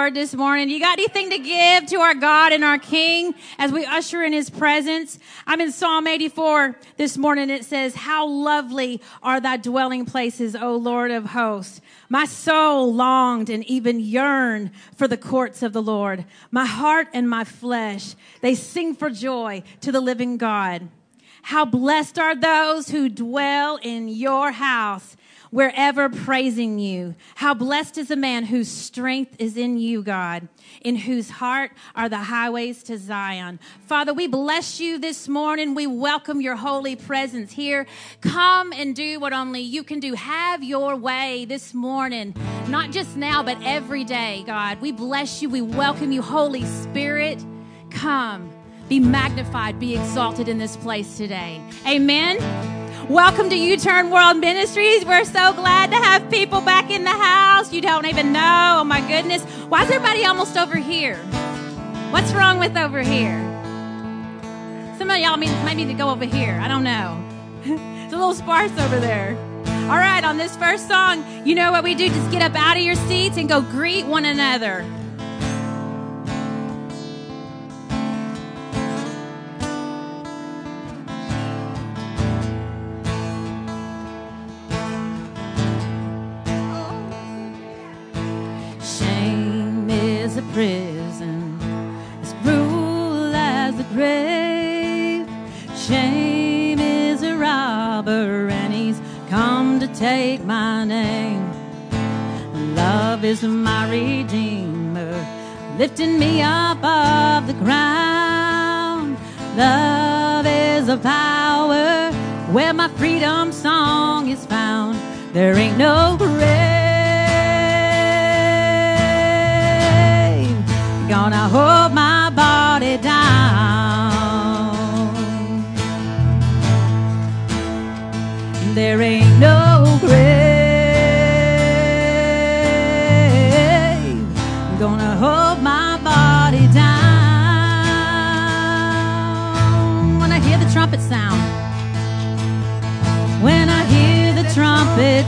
Lord this morning? You got anything to give to our God and our King as we usher in his presence? I'm in Psalm 84 this morning. It says, how lovely are thy dwelling places, O Lord of hosts. My soul longed and even yearned for the courts of the Lord. My heart and my flesh, they sing for joy to the living God. How blessed are those who dwell in your house, wherever praising you. How blessed is the man whose strength is in you, God, in whose heart are the highways to Zion. Father, we bless you this morning. We welcome your holy presence here. Come and do what only you can do. Have your way this morning, not just now, but every day, God. We bless you. We welcome you, Holy Spirit. Come, be magnified, be exalted in this place today. Amen. Welcome to U-Turn World Ministries. We're so glad to have people back in the house. You don't even know. Oh, my goodness. Why is everybody almost over here? What's wrong with over here? Some of y'all might need to go over here. I don't know. It's a little sparse over there. All right, on this first song, you know what we do? Just get up out of your seats and go greet one another. A prison as cruel as the grave. Shame is a robber and he's come to take my name. Love is my redeemer, lifting me up off the ground. Love is a power where my freedom song is found. There ain't no grave gonna hold my body down. There ain't no grave gonna hold my body down. When I hear the trumpet sound, when I hear the trumpet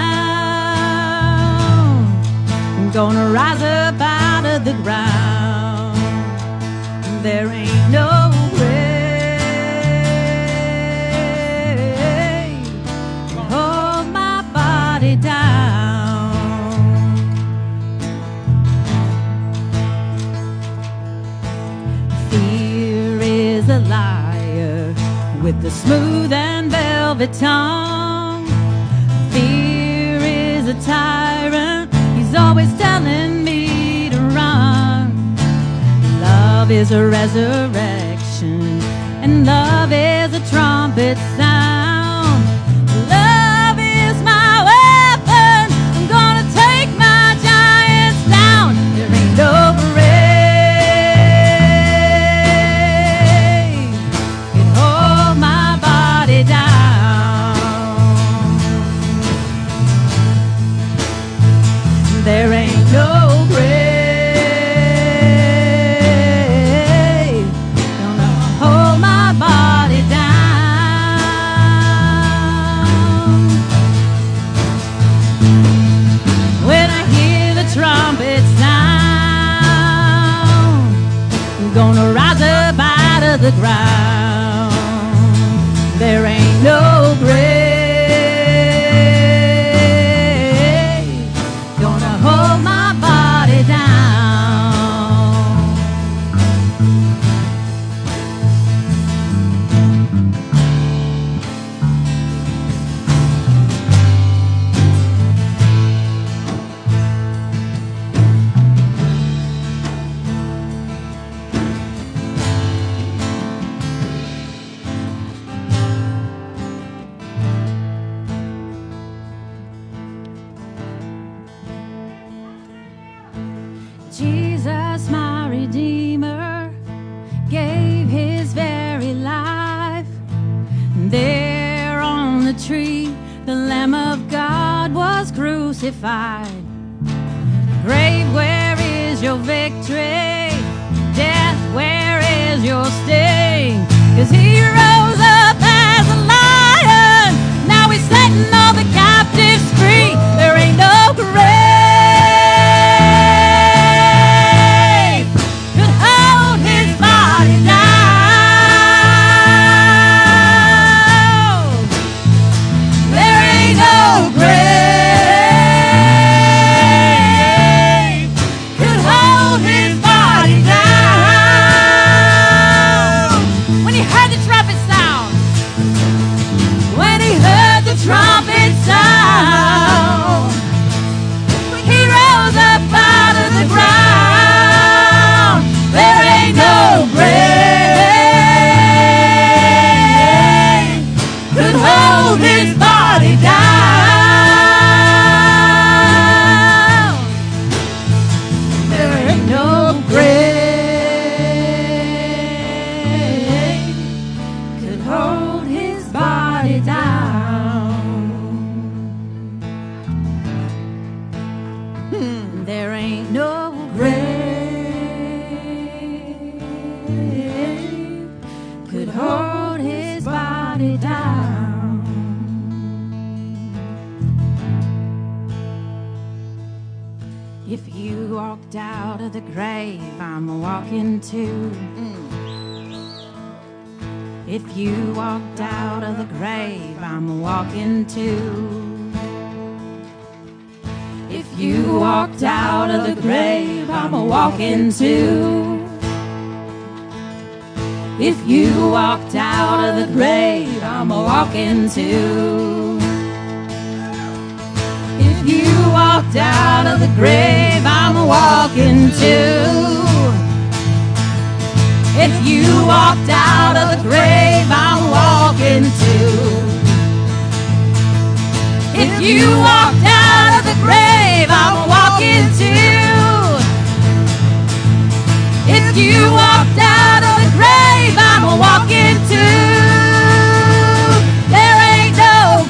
sound, I'm gonna rise up out of the ground. There ain't no grave to hold my body down. Fear is a liar with a smooth and velvet tongue. Fear is a tyrant, he's always telling me to run. Love is a resurrection, and love is a trumpet sound. Love is my weapon, I'm gonna take my giants down. There ain't no grave can hold my body down. There ain't no grave gonna rise up out of the ground. There ain't no grave gonna hold my body down. Jesus, my Redeemer, gave his very life. There on the tree, the Lamb of God was crucified. Grave, where is your victory? Death, where is your sting? 'Cause he rose up as a lion. Now he's setting all the captives free. There ain't no grave ain't no grave could hold his body down. There ain't no grave could hold his body down. If you walked out of the grave, I'm walking too. If you walked out of the grave, I'm walking too. If you walked out of the grave, I'm walking too. If you walked out of the grave, I'm walking too. If you walked out of the grave, I'm walking too. If you walked out of the grave, I'm walking too. If you walked out of the grave, I'm walking too. If you walked out of the grave, I'm walking too. There ain't no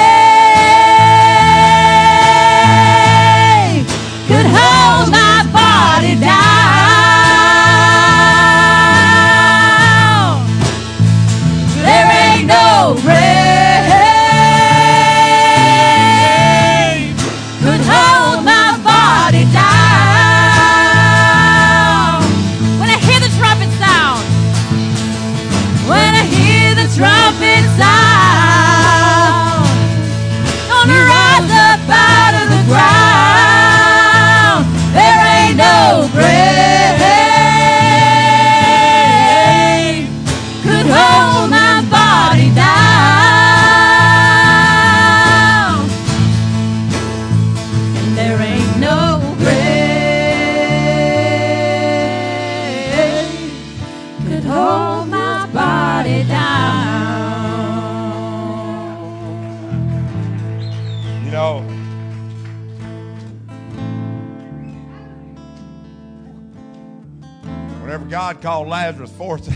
grave could hold my body down. There ain't no grave could hold my body down. When I hear the trumpet sound, when I hear the trumpet sound, gonna rise up out of the ground. There ain't no grave could hold my body down. And there ain't no grave could hold my body down. You know, whenever God called Lazarus forth,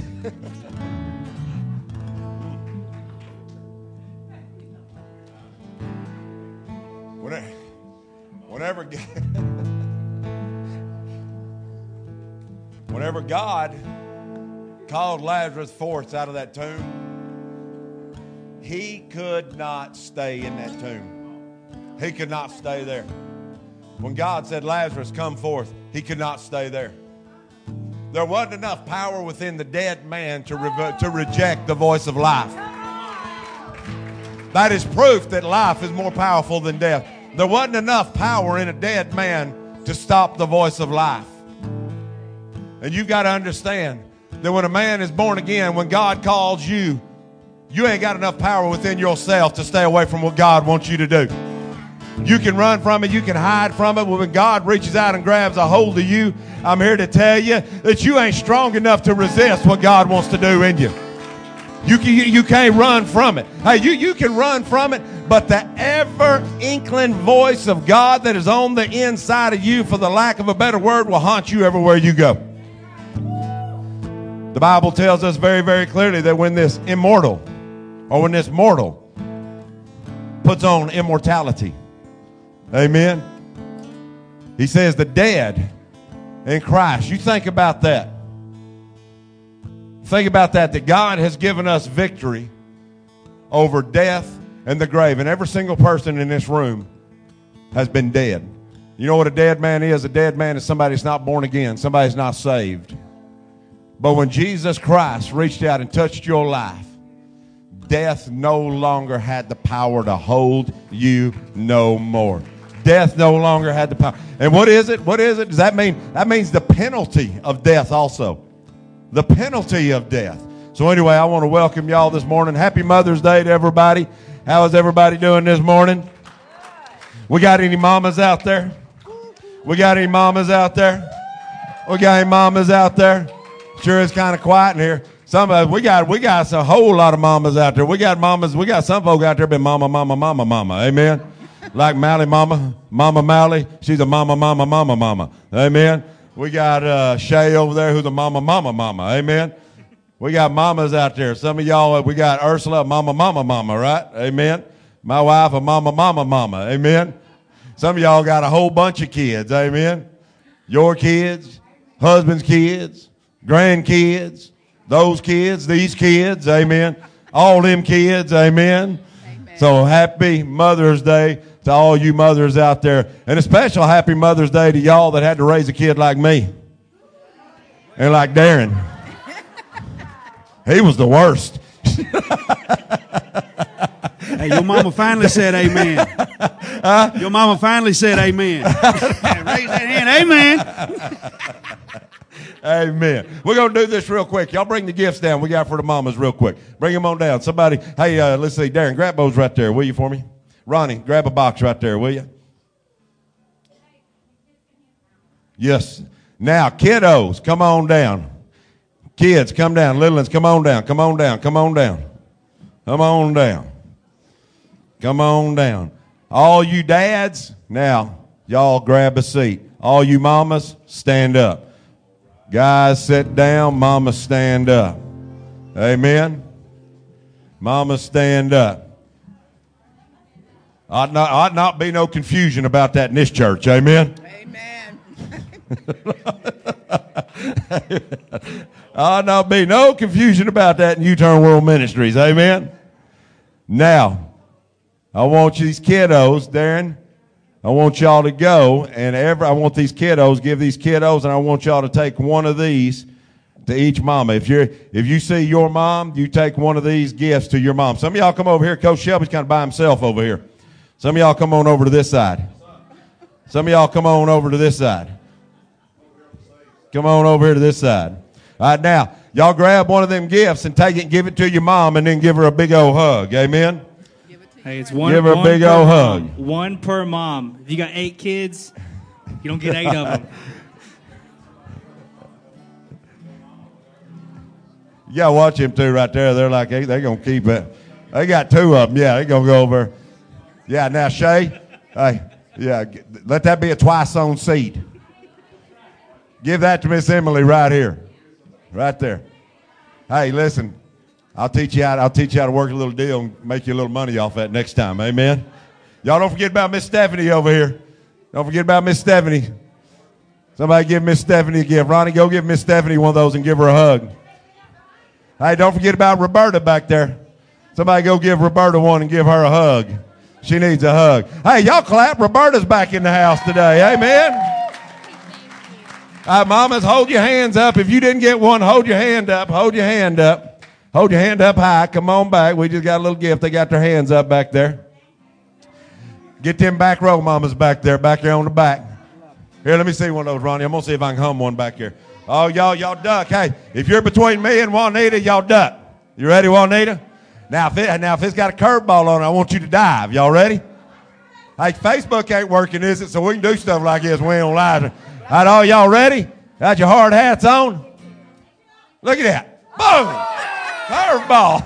whenever God called Lazarus forth out of that tomb, he could not stay in that tomb. He could not stay there. When God said, Lazarus, come forth, he could not stay there. There wasn't enough power within the dead man to reject the voice of life. That is proof that life is more powerful than death. There wasn't enough power in a dead man to stop the voice of life. And you've got to understand that when a man is born again, when God calls you, you ain't got enough power within yourself to stay away from what God wants you to do. You can run from it. You can hide from it. But when God reaches out and grabs a hold of you, I'm here to tell you that you ain't strong enough to resist what God wants to do in you. You can't run from it. Hey, you can run from it, but the ever-inkling voice of God that is on the inside of you, for the lack of a better word, will haunt you everywhere you go. The Bible tells us very, very clearly that when this immortal, or when this mortal puts on immortality, amen, he says the dead in Christ. You think about that. Think about that God has given us victory over death and the grave. And every single person in this room has been dead. You know what a dead man is? A dead man is somebody that's not born again, somebody that's not saved. But when Jesus Christ reached out and touched your life, death no longer had the power to hold you no more. Death no longer had the power. And what is it? What is it? Does that mean? That means the penalty of death also. The penalty of death. So anyway, I want to welcome y'all this morning. Happy Mother's Day to everybody. How is everybody doing this morning? We got any mamas out there? We got any mamas out there? We got any mamas out there? Sure, it's kind of quiet in here. Some of us, we got a whole lot of mamas out there. We got mamas. We got some folk out there been mama. Amen. Like Mally Mama Mally. She's a mama. Amen. We got Shay over there who's a mama. Amen. We got mamas out there. Some of y'all, we got Ursula, mama, right? Amen. My wife, a mama. Amen. Some of y'all got a whole bunch of kids. Amen. Your kids, husband's kids, grandkids, those kids, these kids. Amen. All them kids. Amen. So happy Mother's Day to all you mothers out there. And a special happy Mother's Day to y'all that had to raise a kid like me. And like Darren. He was the worst. Hey, your mama finally said amen. Your mama finally said amen. Raise that hand, amen. Amen. We're going to do this real quick. Y'all bring the gifts down we got for the mamas real quick. Bring them on down. Somebody, hey, let's see. Darren, grab those right there, will you, for me? Ronnie, grab a box right there, will you? Yes. Now, kiddos, come on down. Kids, come down. Little ones, come on down. Come on down. Come on down. Come on down. Come on down. All you dads, now, y'all grab a seat. All you mamas, stand up. Guys, sit down. Mama, stand up. Amen. Mama, stand up. Ought not be no confusion about that in this church. Amen. Amen. Ought not be no confusion about that in U-Turn World Ministries. Amen. Now, I want these kiddos, Darren. I want y'all to go, and I want these kiddos, give these kiddos, and I want y'all to take one of these to each mama. If you see your mom, you take one of these gifts to your mom. Some of y'all come over here. Coach Shelby's kind of by himself over here. Some of y'all come on over to this side. Some of y'all come on over to this side. Come on over here to this side. All right, now, y'all grab one of them gifts and take it and give it to your mom, and then give her a big old hug. Amen. Hey, it's one. Give her a big old hug. One per mom. If you got 8 kids, you don't get 8 of them. You got to watch them two right there. They're like, hey, they're going to keep it. They got 2 of them. Yeah, they're going to go over. Yeah, now, Shay, hey, yeah, let that be a twice-on seed. Give that to Miss Emily right here. Right there. Hey, listen. I'll teach you how to work a little deal and make you a little money off that next time. Amen. Y'all don't forget about Miss Stephanie over here. Don't forget about Miss Stephanie. Somebody give Miss Stephanie a gift. Ronnie, go give Miss Stephanie one of those and give her a hug. Hey, don't forget about Roberta back there. Somebody go give Roberta one and give her a hug. She needs a hug. Hey, y'all clap. Roberta's back in the house today. Amen. All right, mamas, hold your hands up. If you didn't get one, hold your hand up. Hold your hand up. Hold your hand up high. Come on back. We just got a little gift. They got their hands up back there. Get them back row mamas back there on the back. Here, let me see one of those, Ronnie. I'm going to see if I can hum one back here. Oh, y'all duck. Hey, if you're between me and Juanita, y'all duck. You ready, Juanita? Now, if it's got a curveball on it, I want you to dive. Y'all ready? Hey, Facebook ain't working, is it? So we can do stuff like this. We ain't on live. All right, all y'all ready? Got your hard hats on? Look at that. Boom. Curveball.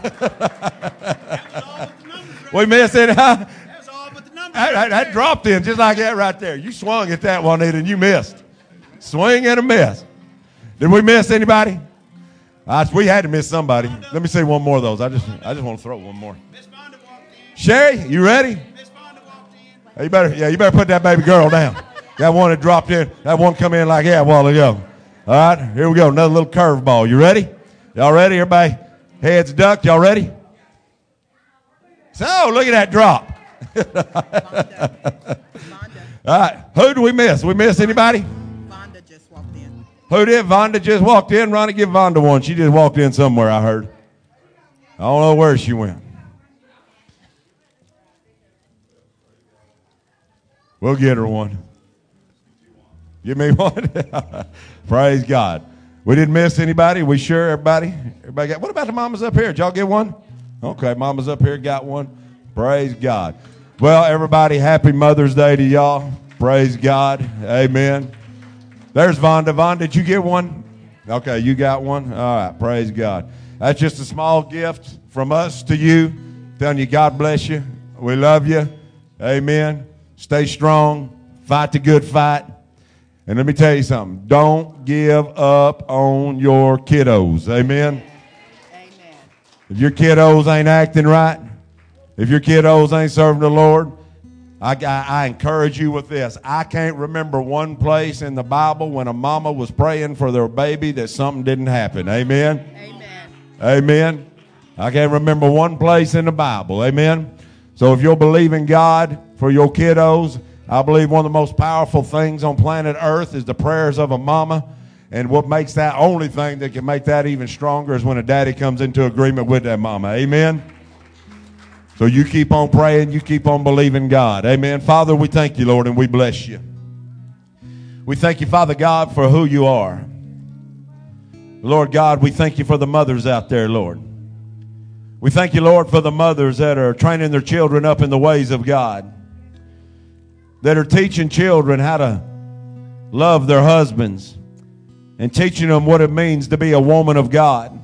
We missed it, huh? That dropped in just like that right there. You swung at that one, and you missed. Swing and a miss. Did we miss anybody? We had to miss somebody. Let me see one more of those. I just want to throw one more. Sherry, you ready? Hey, you better put that baby girl down. That one that dropped in. That one come in like that a while ago. All right, here we go. Another little curveball. You ready? Y'all ready? Everybody, heads ducked. Y'all ready? So, look at that drop. All right, who do we miss? We miss anybody? Vonda just walked in. Who did? Vonda just walked in. Ronnie, give Vonda one. She just walked in somewhere, I heard. I don't know where she went. We'll get her one. Give me one. Praise God. We didn't miss anybody. We sure everybody got. What about the mamas up here? Did y'all get one? Okay, mamas up here got one. Praise God. Well, everybody, happy Mother's Day to y'all. Praise God. Amen. There's Vonda. Vonda, did you get one? Okay, you got one? All right, praise God. That's just a small gift from us to you. Telling you God bless you. We love you. Amen. Stay strong. Fight the good fight. And let me tell you something. Don't give up on your kiddos. Amen? Amen. If your kiddos ain't acting right, if your kiddos ain't serving the Lord, I encourage you with this. I can't remember one place in the Bible when a mama was praying for their baby that something didn't happen. Amen? Amen. Amen. I can't remember one place in the Bible. Amen. So if you'll believe in God for your kiddos, I believe one of the most powerful things on planet Earth is the prayers of a mama. And what makes that only thing that can make that even stronger is when a daddy comes into agreement with that mama. Amen. So you keep on praying. You keep on believing God. Amen. Father, we thank you, Lord, and we bless you. We thank you, Father God, for who you are. Lord God, we thank you for the mothers out there, Lord. We thank you, Lord, for the mothers that are training their children up in the ways of God, that are teaching children how to love their husbands and teaching them what it means to be a woman of God.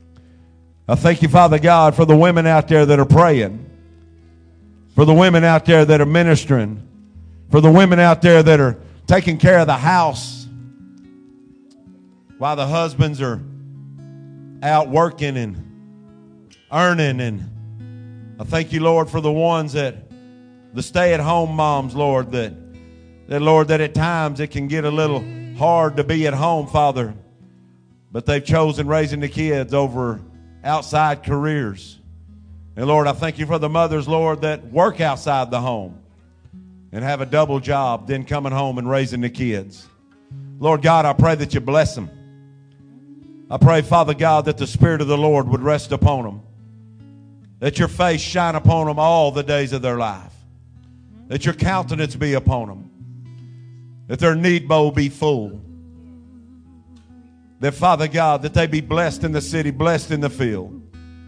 I thank you, Father God, for the women out there that are praying, for the women out there that are ministering, for the women out there that are taking care of the house while the husbands are out working and earning. And I thank you, Lord, for the ones that, the stay-at-home moms, Lord, that at times it can get a little hard to be at home, Father, but they've chosen raising the kids over outside careers. And Lord, I thank you for the mothers, Lord, that work outside the home and have a double job, then coming home and raising the kids. Lord God, I pray that you bless them. I pray, Father God, that the Spirit of the Lord would rest upon them, that your face shine upon them all the days of their life, that your countenance be upon them, that their need bowl be full, that, Father God, that they be blessed in the city, blessed in the field,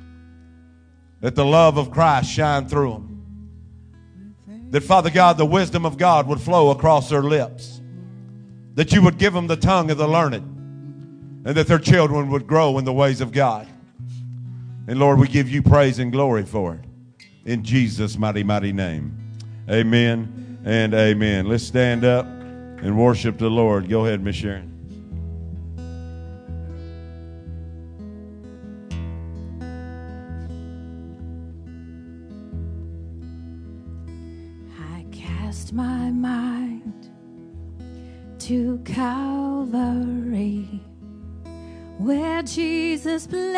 that the love of Christ shine through them, that, Father God, the wisdom of God would flow across their lips, that you would give them the tongue of the learned, and that their children would grow in the ways of God. And Lord, we give you praise and glory for it. In Jesus' mighty, mighty name. Amen and amen. Let's stand up and worship the Lord. Go ahead, Miss Sharon. I cast my mind to Calvary, where Jesus bled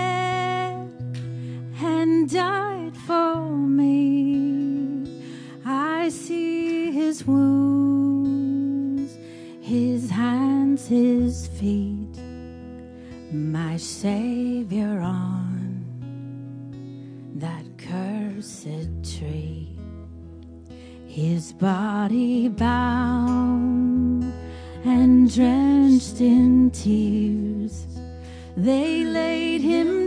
and died for me. I see his wounds, his hands, his feet, my Savior on that cursed tree. His body bound and drenched in tears, they laid him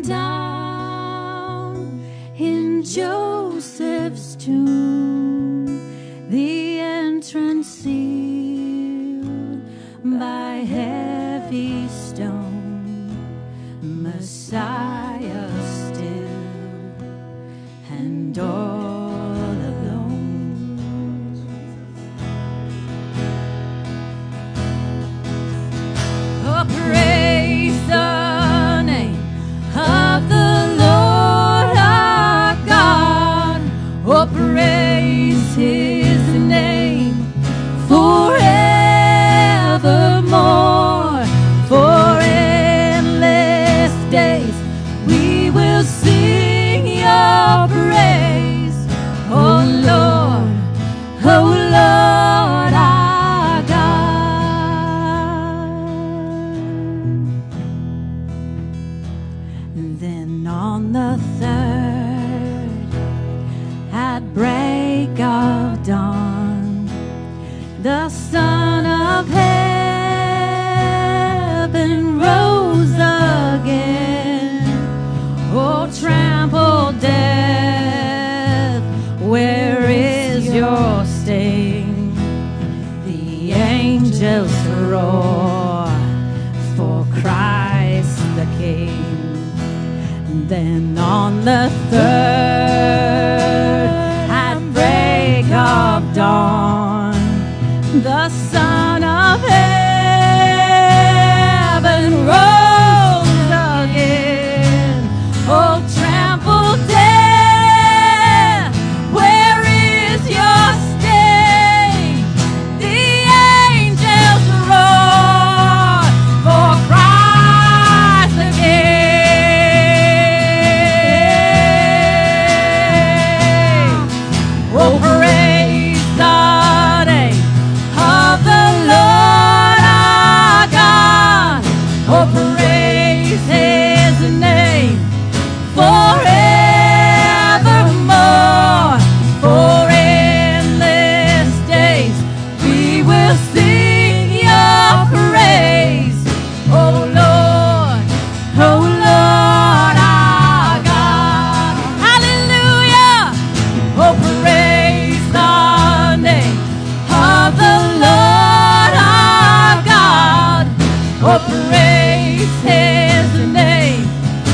down in Joseph's tomb, the entrance sealed by heavy stone. Messiah still and all alone. Oh, praise the name of the Lord our God. Oh, praise his name forevermore. For endless days we will sing your praise. Oh Lord, our God. Then on the third, at break of dawn, the Son of Heaven rose again. Oh, trample death, where is your sting? The angels roar for Christ the King. Then on the Oh, praise his name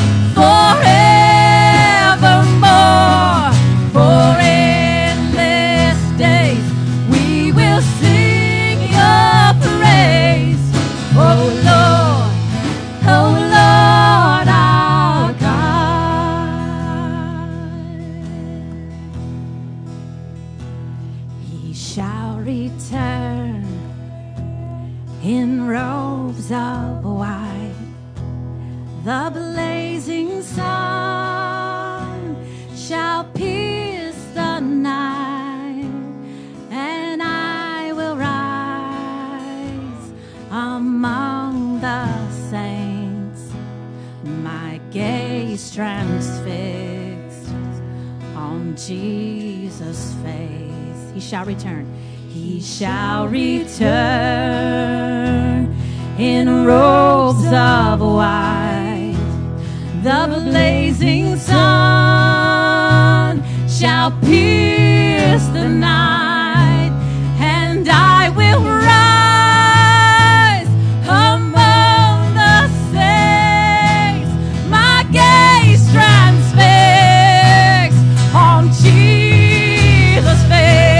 forevermore. For endless days we will sing your praise. Oh Lord, our God. He shall return in robes of white, the blazing sun shall pierce the night, and I will rise among the saints, my gaze transfixed on Jesus' face. He shall return. He shall return in robes of white, the blazing sun shall pierce the night, and I will rise among the saints, my gaze transfixed on Jesus' face.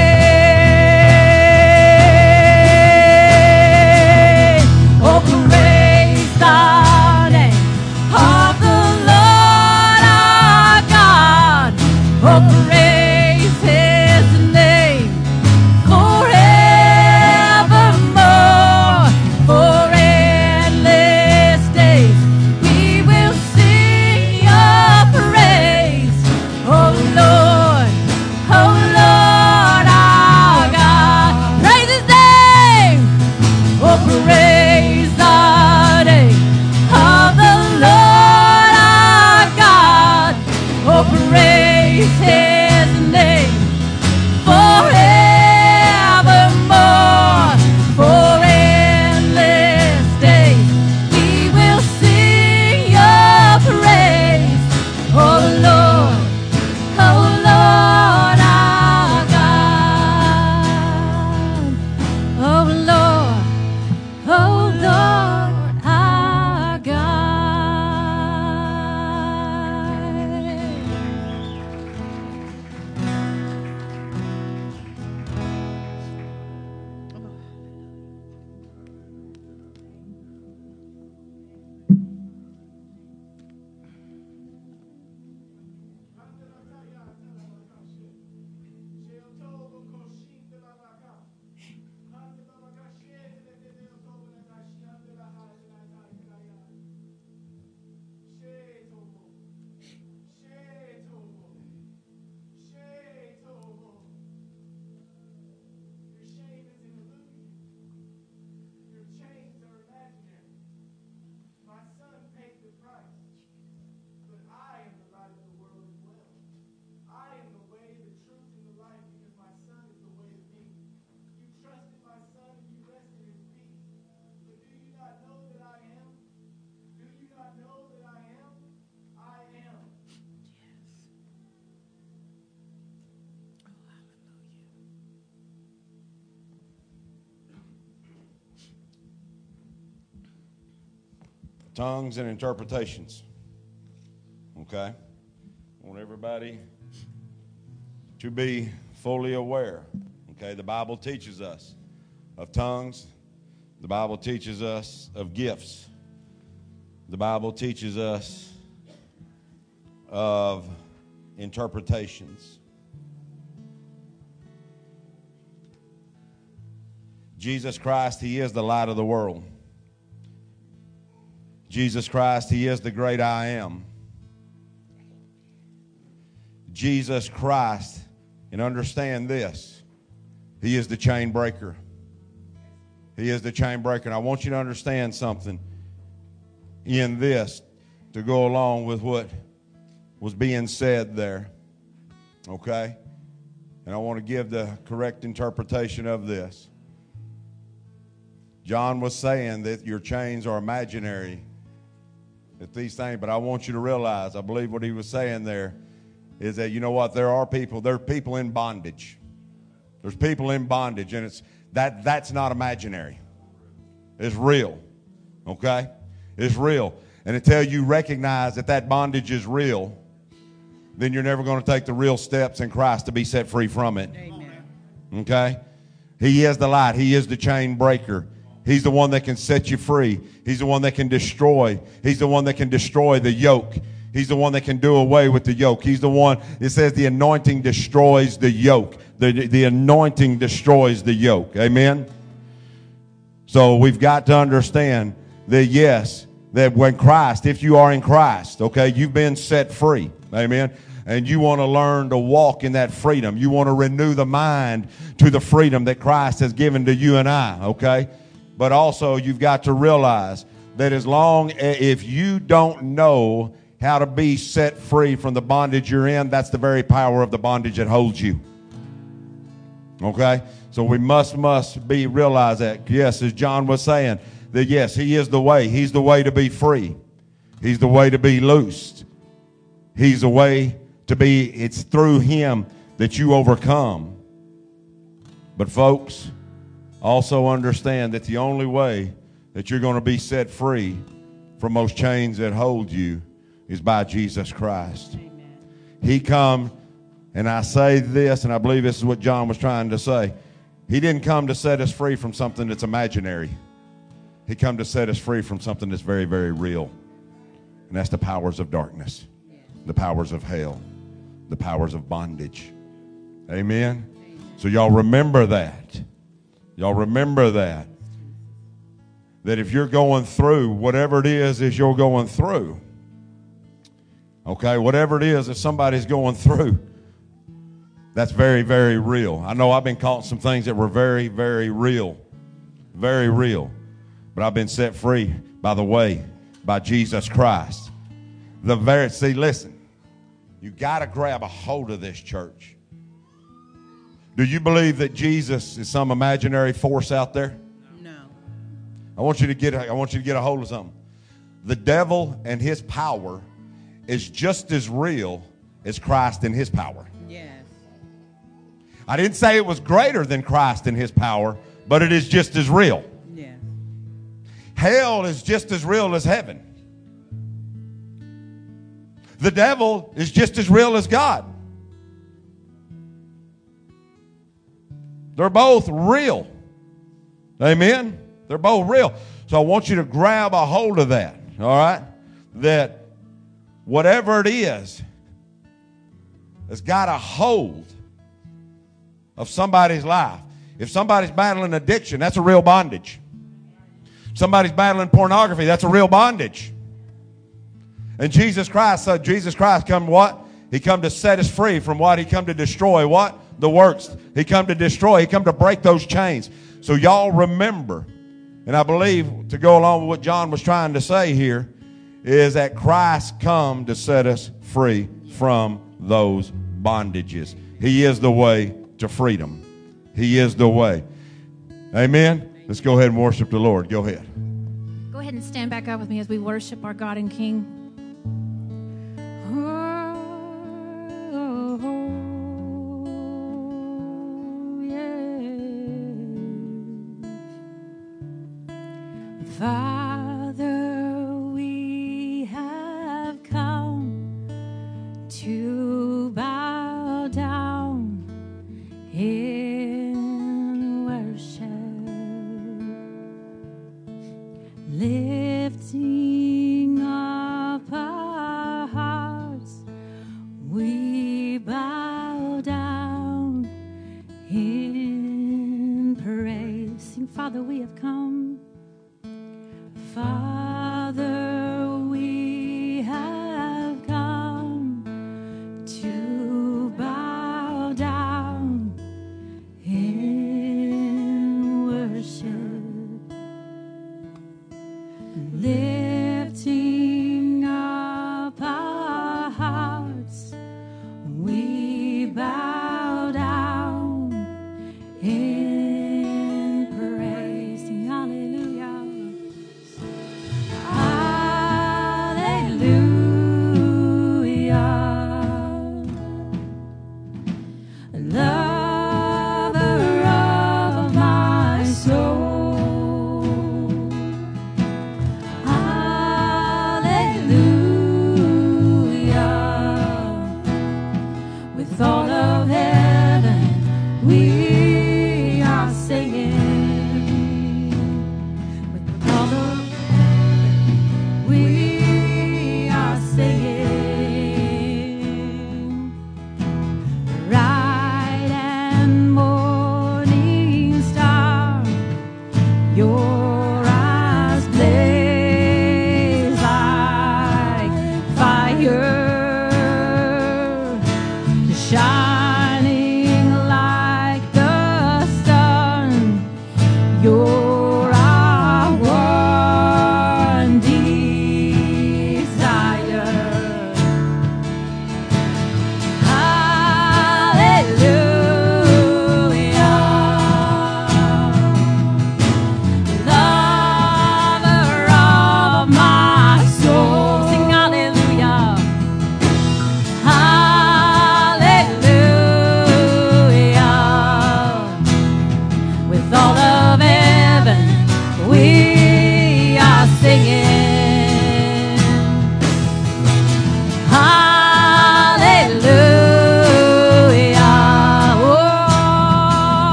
Oh, praise the name of the Lord our God. Oh, praise his name forevermore. For endless days we will sing your praise. Oh Lord, our God. Praise his name. Oh, praise the name of the Lord our God. Oh, praise his name forevermore. For endless days we will sing your praise. Oh Lord, our God. Oh Lord, our Tongues and interpretations. Okay? I want everybody to be fully aware. Okay? The Bible teaches us of tongues. The Bible teaches us of gifts. The Bible teaches us of interpretations. Jesus Christ, he is the light of the world. Jesus Christ, he is the great I am. Jesus Christ, and understand this, he is the chain breaker. He is the chain breaker. And I want you to understand something in this to go along with what was being said there. Okay? And I want to give the correct interpretation of this. John was saying that your chains are imaginary. That these things, but I want you to realize, I believe what he was saying there is that, you know what, there are people in bondage. There's people in bondage, and that's not imaginary. It's real. Okay? It's real. And until you recognize that that bondage is real, then you're never going to take the real steps in Christ to be set free from it. Amen. Okay? He is the light. He is the chain breaker. He's the one that can set you free. He's the one that can destroy. He's the one that can destroy the yoke. He's the one that can do away with the yoke. He's the one, it says the anointing destroys the yoke. The anointing destroys the yoke. Amen? So we've got to understand that, yes, that when Christ, if you are in Christ, okay, you've been set free. Amen? And you want to learn to walk in that freedom. You want to renew the mind to the freedom that Christ has given to you and I, okay? But also you've got to realize that if you don't know how to be set free from the bondage you're in, that's the very power of the bondage that holds you. Okay? So we must realize that, yes, as John was saying, that yes, he is the way. He's the way to be free. He's the way to be loosed. He's the way to be, it's through him that you overcome. But folks, also understand that the only way that you're going to be set free from those chains that hold you is by Jesus Christ. Amen. He come, and I say this, and I believe this is what John was trying to say. He didn't come to set us free from something that's imaginary. He come to set us free from something that's very, very real. And that's the powers of darkness, the powers of hell, the powers of bondage. Amen? So y'all remember that. Y'all remember that. That if you're going through whatever it is you're going through, okay, whatever it is that somebody's going through, that's very, very real. I know I've been caught in some things that were very, very real. Very real. But I've been set free by the way, by Jesus Christ. See, listen, you got to grab a hold of this, church. Do you believe that Jesus is some imaginary force out there? No. I want you to get a hold of something. The devil and his power is just as real as Christ and his power. Yes. I didn't say it was greater than Christ and his power, but it is just as real. Yeah. Hell is just as real as heaven. The devil is just as real as God. They're both real. Amen? They're both real. So I want you to grab a hold of that, all right? That whatever it is has got a hold of somebody's life. If somebody's battling addiction, that's a real bondage. If somebody's battling pornography, that's a real bondage. And Jesus Christ come what? He come to set us free from what? He come to destroy what? The works. He come to destroy. He come to break those chains. So y'all remember, and I believe to go along with what John was trying to say here, is that Christ come to set us free from those bondages. He is the way to freedom. He is the way. Amen? Let's go ahead and worship the Lord. Go ahead. Go ahead and stand back up with me as we worship our God and King. Father, we have come to bow down in worship, lifting up our hearts. We bow down in praise. Sing, Father, we have come. Father, we have come to bow down in worship, lifting up our hearts. We bow down in praise. Hallelujah. Lover of my soul,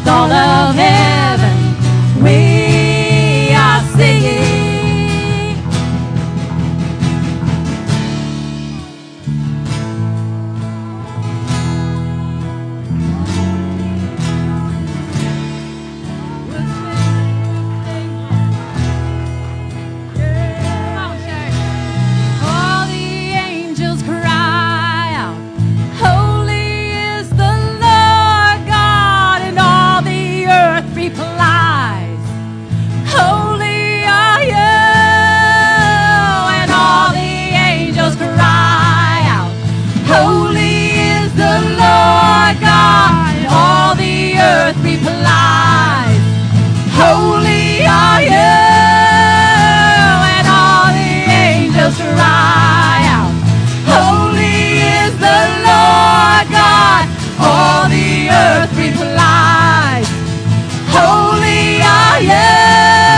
with all of heaven. We are singing. All the angels cry out, holy is the Lord God, and all the earth replies, holy are you. And all the angels cry out, holy is the Lord God, and all the earth replies, holy are you. And all the angels cry out, holy is the Lord God. All the earth replies, holy are you.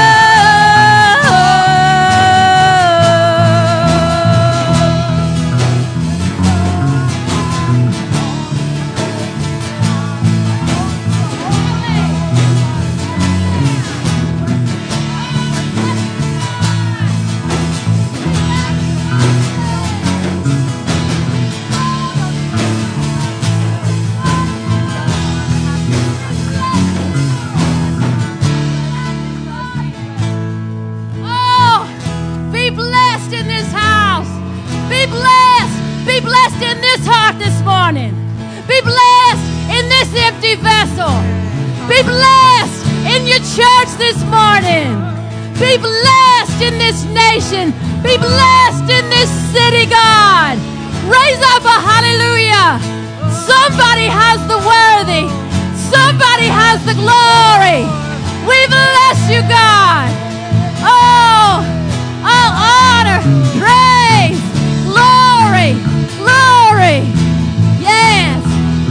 Oh, be blessed in this house. Be blessed. Be blessed in this heart this morning. Be blessed in this empty vessel. Be blessed in your church this morning. Be blessed in this nation. Be blessed in this city, God. Raise up a hallelujah. Somebody has the worthy. Somebody has the glory. We bless you, God. Oh, all honor, praise, glory, glory. Yes.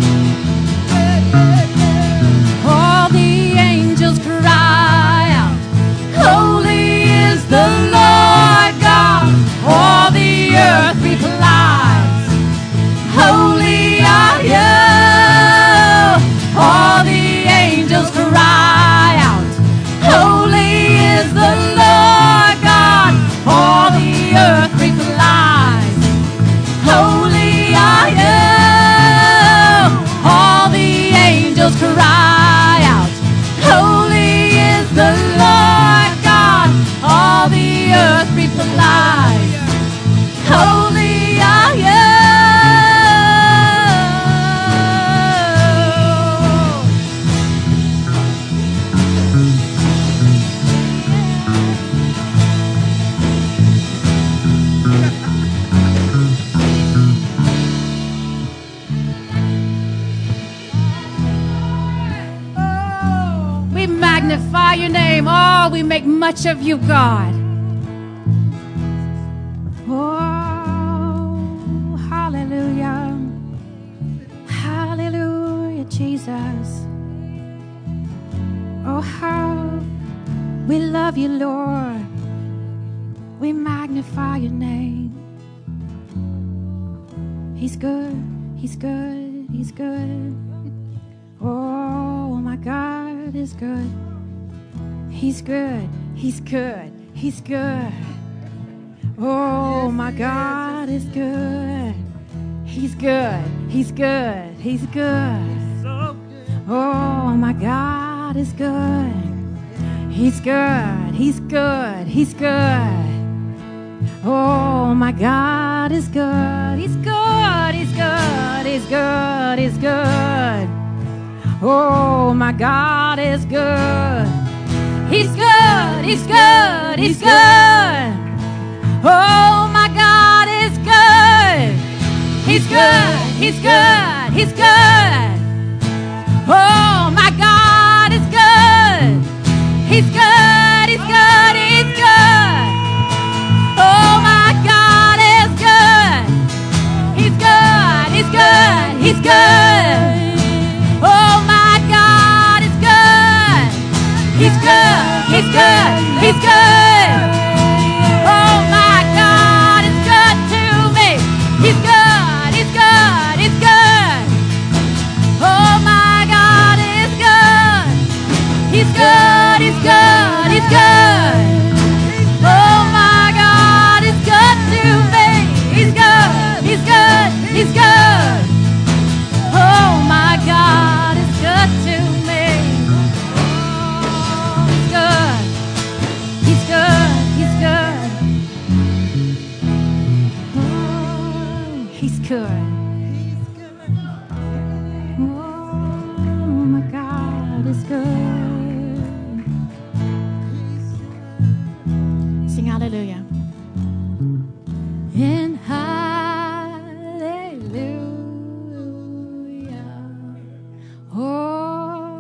All the angels cry out, holy is the Lord God. All the earth replies, holy are you. All the angels cry out, holy is the Lord God. All the earth replies, holy are you. All the angels cry out, holy is the Lord God. All the earth replies, holy are you. We magnify your name. Oh, we make much of you, God. Oh, hallelujah. Hallelujah, Jesus. Oh, how we love you, Lord. We magnify your name. He's good. He's good. He's good. Oh, my God is good. He's good. He's good. He's good. Oh, my God is good. He's good. He's good. He's good. Oh, my God is good. He's good. He's good. He's good. Oh, my God is good. He's good. He's good. He's good. He's good. Oh, my God is good. He's good. He's good. He's good. Oh, my God is good. He's good. He's good. He's good. Oh, my God is good. He's good. He's good. He's good. Oh, my God is good. He's good. He's good. He's good. Oh, my God is good. He's good. He's good. He's good. Oh, my God is good to me. He's good. He's good. He's good. Oh, my God is good. is good. Sing hallelujah. And hallelujah. Oh,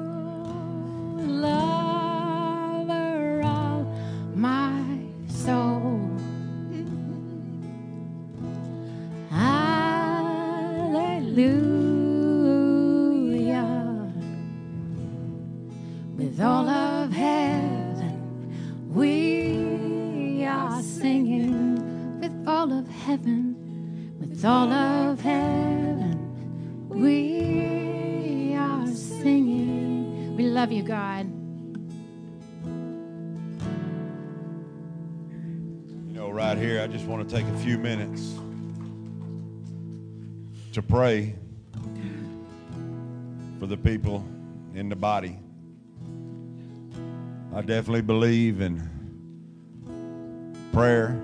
lover of my soul. Hallelujah. With all of heaven, we are singing. With all of heaven, with all of heaven, we are singing. We love you, God. You know, right here, I just want to take a few minutes to pray for the people in the body. I definitely believe in prayer.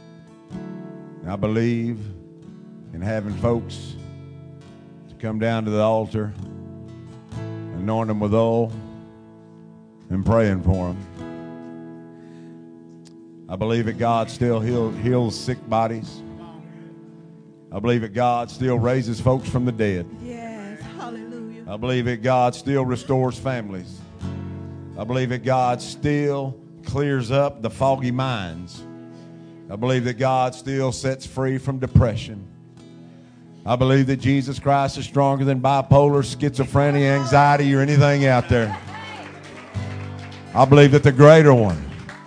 I believe in having folks to come down to the altar, anoint them with oil, and praying for them. I believe that God still heals sick bodies. I believe that God still raises folks from the dead. Yes, hallelujah. I believe that God still restores families. I believe that God still clears up the foggy minds. I believe that God still sets free from depression. I believe that Jesus Christ is stronger than bipolar, schizophrenia, anxiety, or anything out there. I believe that the greater one.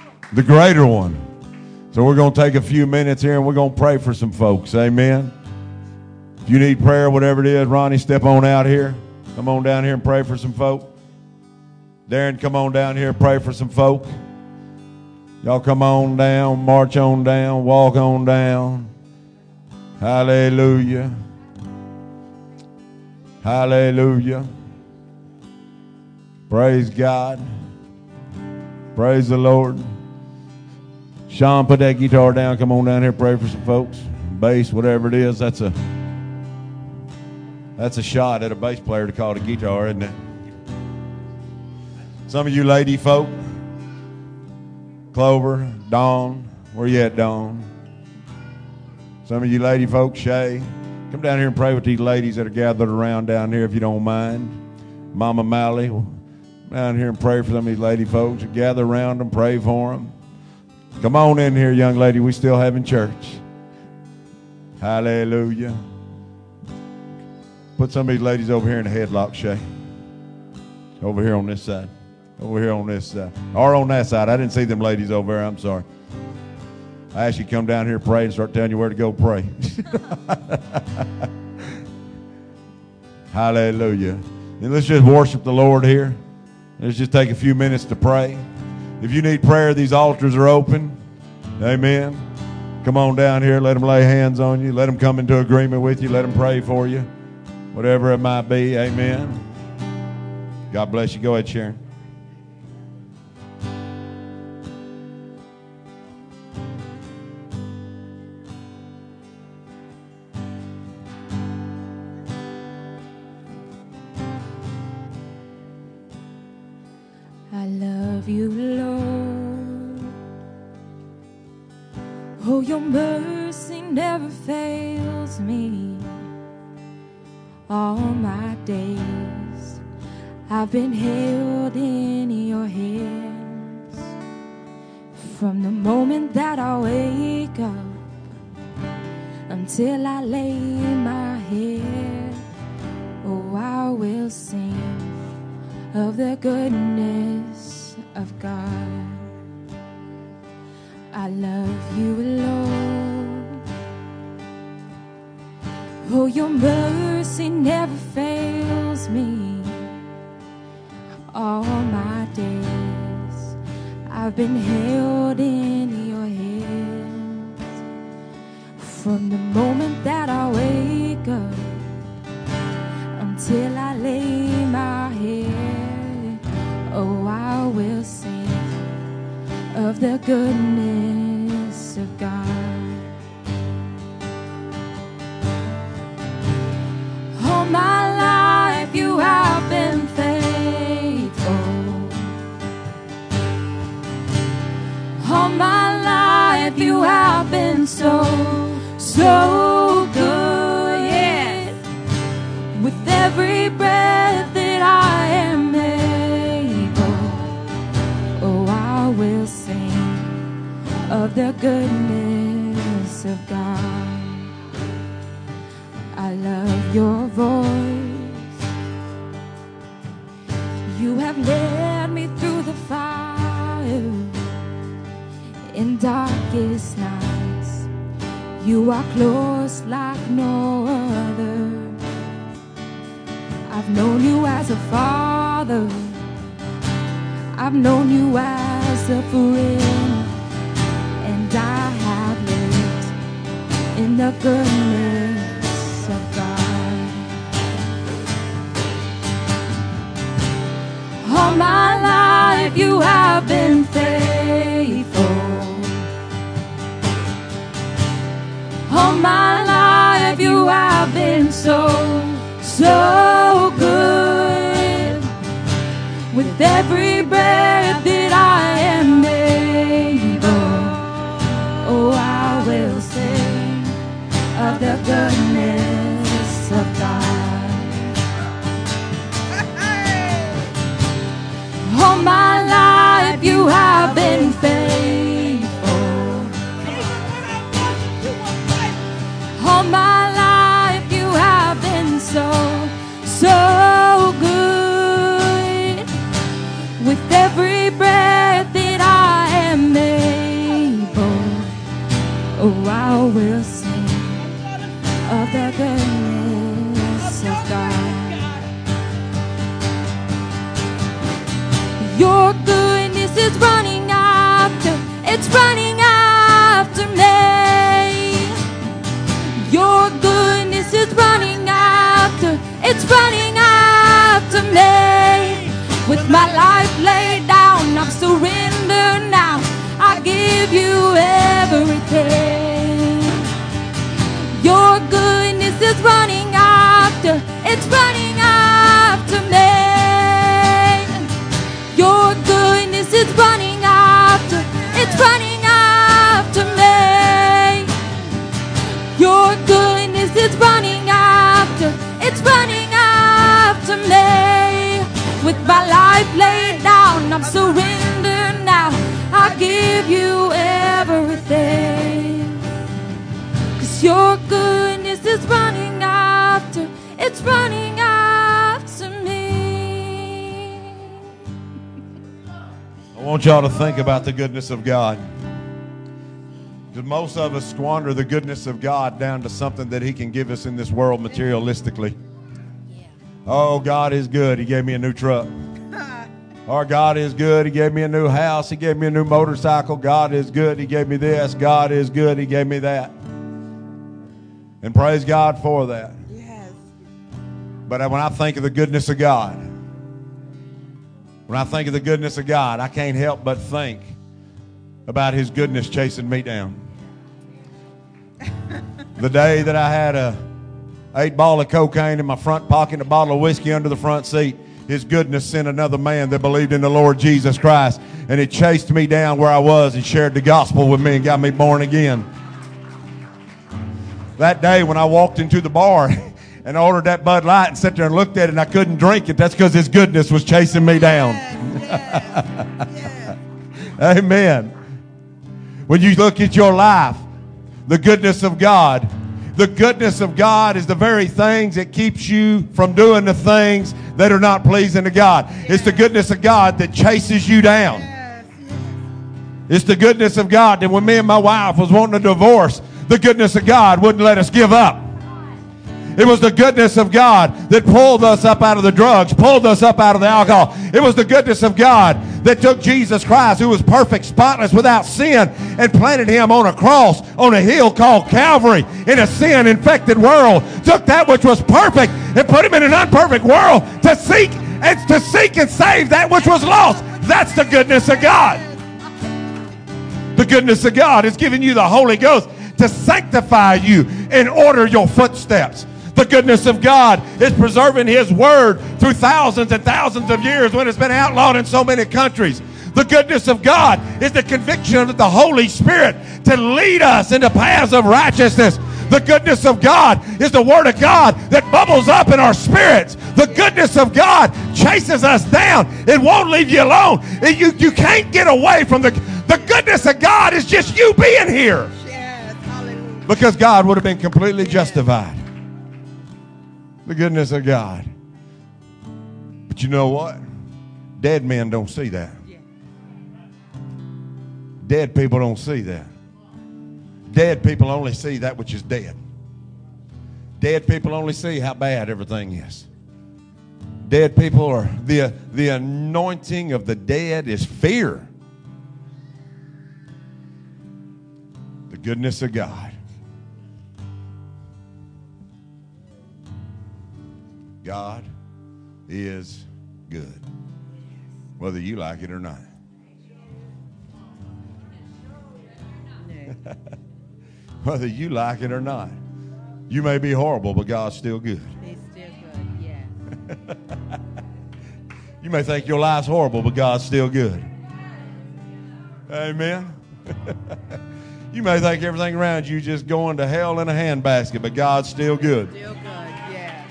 So we're going to take a few minutes here and we're going to pray for some folks. Amen. If you need prayer, whatever it is, Ronnie, step on out here. Come on down here and pray for some folk. Darren, come on down here and pray for some folk. Y'all come on down, march on down, walk on down. Hallelujah. Hallelujah. Praise God. Praise the Lord. Sean, put that guitar down. Come on down here, pray for some folks. Bass, whatever it is, that's a shot at a bass player to call it a guitar, isn't it? Some of you lady folk, Clover, Dawn, where you at, Dawn? Some of you lady folk, Shay, come down here and pray with these ladies that are gathered around down here if you don't mind. Mama Mally, down here and pray for some of these lady folks. Gather around them, pray for them. Come on in here, young lady. We still having church. Hallelujah. Put some of these ladies over here in a headlock, Shay. Over here on this side. Over here on this side. Or on that side. I didn't see them ladies over there. I'm sorry. I asked you to come down here, pray, and start telling you where to go pray. Hallelujah. And let's just worship the Lord here. Let's just take a few minutes to pray. If you need prayer, these altars are open. Amen. Come on down here. Let them lay hands on you. Let them come into agreement with you. Let them pray for you. Whatever it might be. Amen. God bless you. Go ahead, Sharon. I love you, Lord. Oh, your mercy never fails me. All my days I've been held in your hands. From the moment that I wake up until I lay my head, oh, I will sing of the goodness of God. I love you, Lord. Oh, your mercy never fails me. All my days I've been held in your hands. From the moment that I wake up until I lay my head, oh, I will sing of the goodness of God. All my life you have been faithful. so, so good. Yes. With every breath that I am able, oh, I will sing of the goodness of God. I love your voice. You have led me through the fire in darkest nights. You are close like no other. I've known you as a father. I've known you as a friend. And I have lived in the goodness of God. All my life you have been faithful. All my life you have been so, so good. With every breath that I am able, oh, I will sing of the goodness of God. All my life you have been faithful. All my life you have been so, so good. With every breath that I am able, oh, I will sing of the goodness of God. Your goodness is running after, it's running after me. Your goodness is running after, it's running after me. With my life laid down, I'm surrendered now. I give you everything. Your goodness is running after, it's running after me. Your goodness is running after, it's running after me. Your goodness is running after, it's running after me. With my life laid down, I'm surrendered now. I give you everything. 'Cause your goodness is running after, it's running after me. I want y'all to think about the goodness of God. Because most of us squander the goodness of God down to something that He can give us in this world materialistically. Oh, God is good. He gave me a new truck. Our God is good. He gave me a new house. He gave me a new motorcycle. God is good. He gave me this. God is good. He gave me that. And praise God for that. Yes. But when I think of the goodness of God, when I think of the goodness of God, I can't help but think about His goodness chasing me down. The day that I had a 8-ball of cocaine in my front pocket, a bottle of whiskey under the front seat, His goodness sent another man that believed in the Lord Jesus Christ, and it chased me down where I was and shared the gospel with me and got me born again. That day when I walked into the bar and ordered that Bud Light and sat there and looked at it and I couldn't drink it, that's because His goodness was chasing me down. Yes. Amen. When you look at your life, the goodness of God, the goodness of God is the very things that keeps you from doing the things that are not pleasing to God. It's the goodness of God that chases you down. Yes. It's the goodness of God that when me and my wife was wanting a divorce, the goodness of God wouldn't let us give up. It was the goodness of God that pulled us up out of the drugs, pulled us up out of the alcohol. It was the goodness of God that took Jesus Christ, who was perfect, spotless, without sin, and planted Him on a cross on a hill called Calvary in a sin-infected world. Took that which was perfect and put Him in an imperfect world to seek and save that which was lost. That's the goodness of God. The goodness of God is giving you the Holy Ghost to sanctify you and order your footsteps. The goodness of God is preserving His word through thousands and thousands of years when it's been outlawed in so many countries. The goodness of God is the conviction of the Holy Spirit to lead us into paths of righteousness. The goodness of God is the Word of God that bubbles up in our spirits. The goodness of God chases us down. It won't leave you alone. You can't get away from the goodness of God is just you being here. Yes, hallelujah. Because God would have been completely justified. The goodness of God. But you know what? Dead men don't see that. Dead people don't see that. Dead people only see that which is dead. Dead people only see how bad everything is. Dead people are, the anointing of the dead is fear. The goodness of God. God is good, whether you like it or not. Whether you like it or not. You may be horrible, but God's still good. He's still good, yeah. You may think your life's horrible, but God's still good. Amen. You may think everything around you just going to hell in a handbasket, but God's still good. Still good, yes.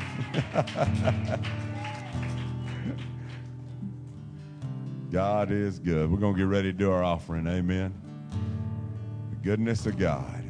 God is good. We're going to get ready to do our offering. Amen. The goodness of God.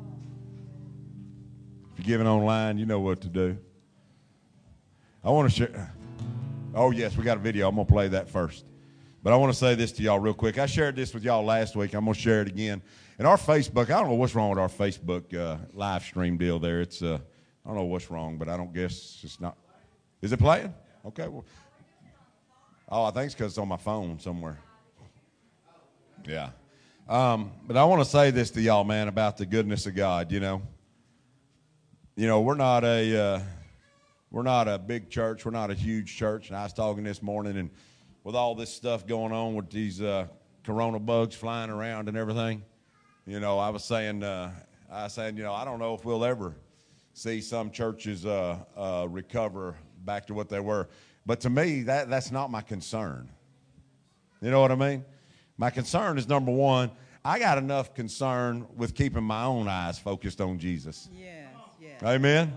If you're giving online, you know what to do. I want to share. Oh, yes, we got a video. I'm going to play that first. But I want to say this to y'all real quick. I shared this with y'all last week. I'm going to share it again. And our Facebook, I don't know what's wrong with our Facebook live stream deal there. It's, I don't know what's wrong, but I don't guess it's not. Is it playing? Okay. Well, oh, I think it's because it's on my phone somewhere. Yeah. But I want to say this to y'all, man, about the goodness of God, you know. You know, we're not a big church. We're not a huge church. And I was talking this morning, and with all this stuff going on with these corona bugs flying around and everything, you know, I was saying, you know, I don't know if we'll ever see some churches recover back to what they were. But to me, that's not my concern. You know what I mean? My concern is, number one, I got enough concern with keeping my own eyes focused on Jesus. Yes, yes. Amen?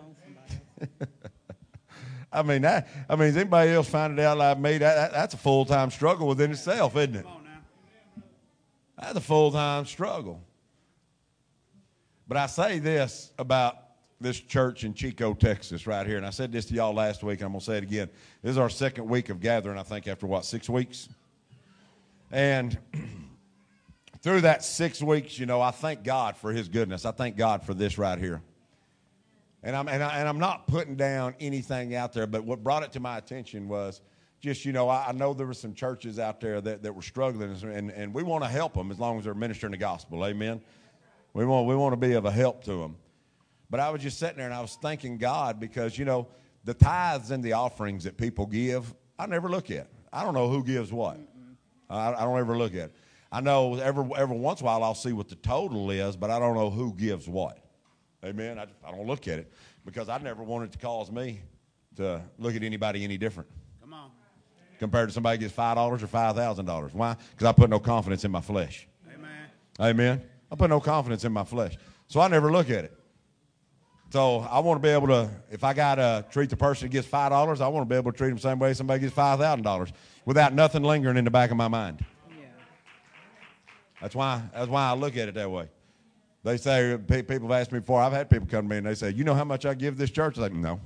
I mean, does anybody else find it out like me? That's a full-time struggle within itself, isn't it? That's a full-time struggle. But I say this about this church in Chico, Texas, right here. And I said this to y'all last week, and I'm going to say it again. This is our second week of gathering, I think, after, 6 weeks? And through that 6 weeks, you know, I thank God for his goodness. I thank God for this right here. And I'm not putting down anything out there, but what brought it to my attention was just, you know, I know there were some churches out there that were struggling, and we want to help them as long as they're ministering the gospel. Amen? We want to be of a help to them. But I was just sitting there, and I was thanking God because, you know, the tithes and the offerings that people give, I never look at. I don't know who gives what. I don't ever look at it. I know every once in a while I'll see what the total is, but I don't know who gives what. Amen? I don't look at it because I never wanted to cause me to look at anybody any different. Come on. Compared to somebody who gets $5 or $5,000. Why? Because I put no confidence in my flesh. Amen. Amen? I put no confidence in my flesh. So I never look at it. So I want to be able to, if I got to treat the person that gets $5, I want to be able to treat them the same way somebody gets $5,000 without nothing lingering in the back of my mind. Yeah. That's why I look at it that way. They say, people have asked me before, I've had people come to me and they say, you know how much I give this church? I'm like, no.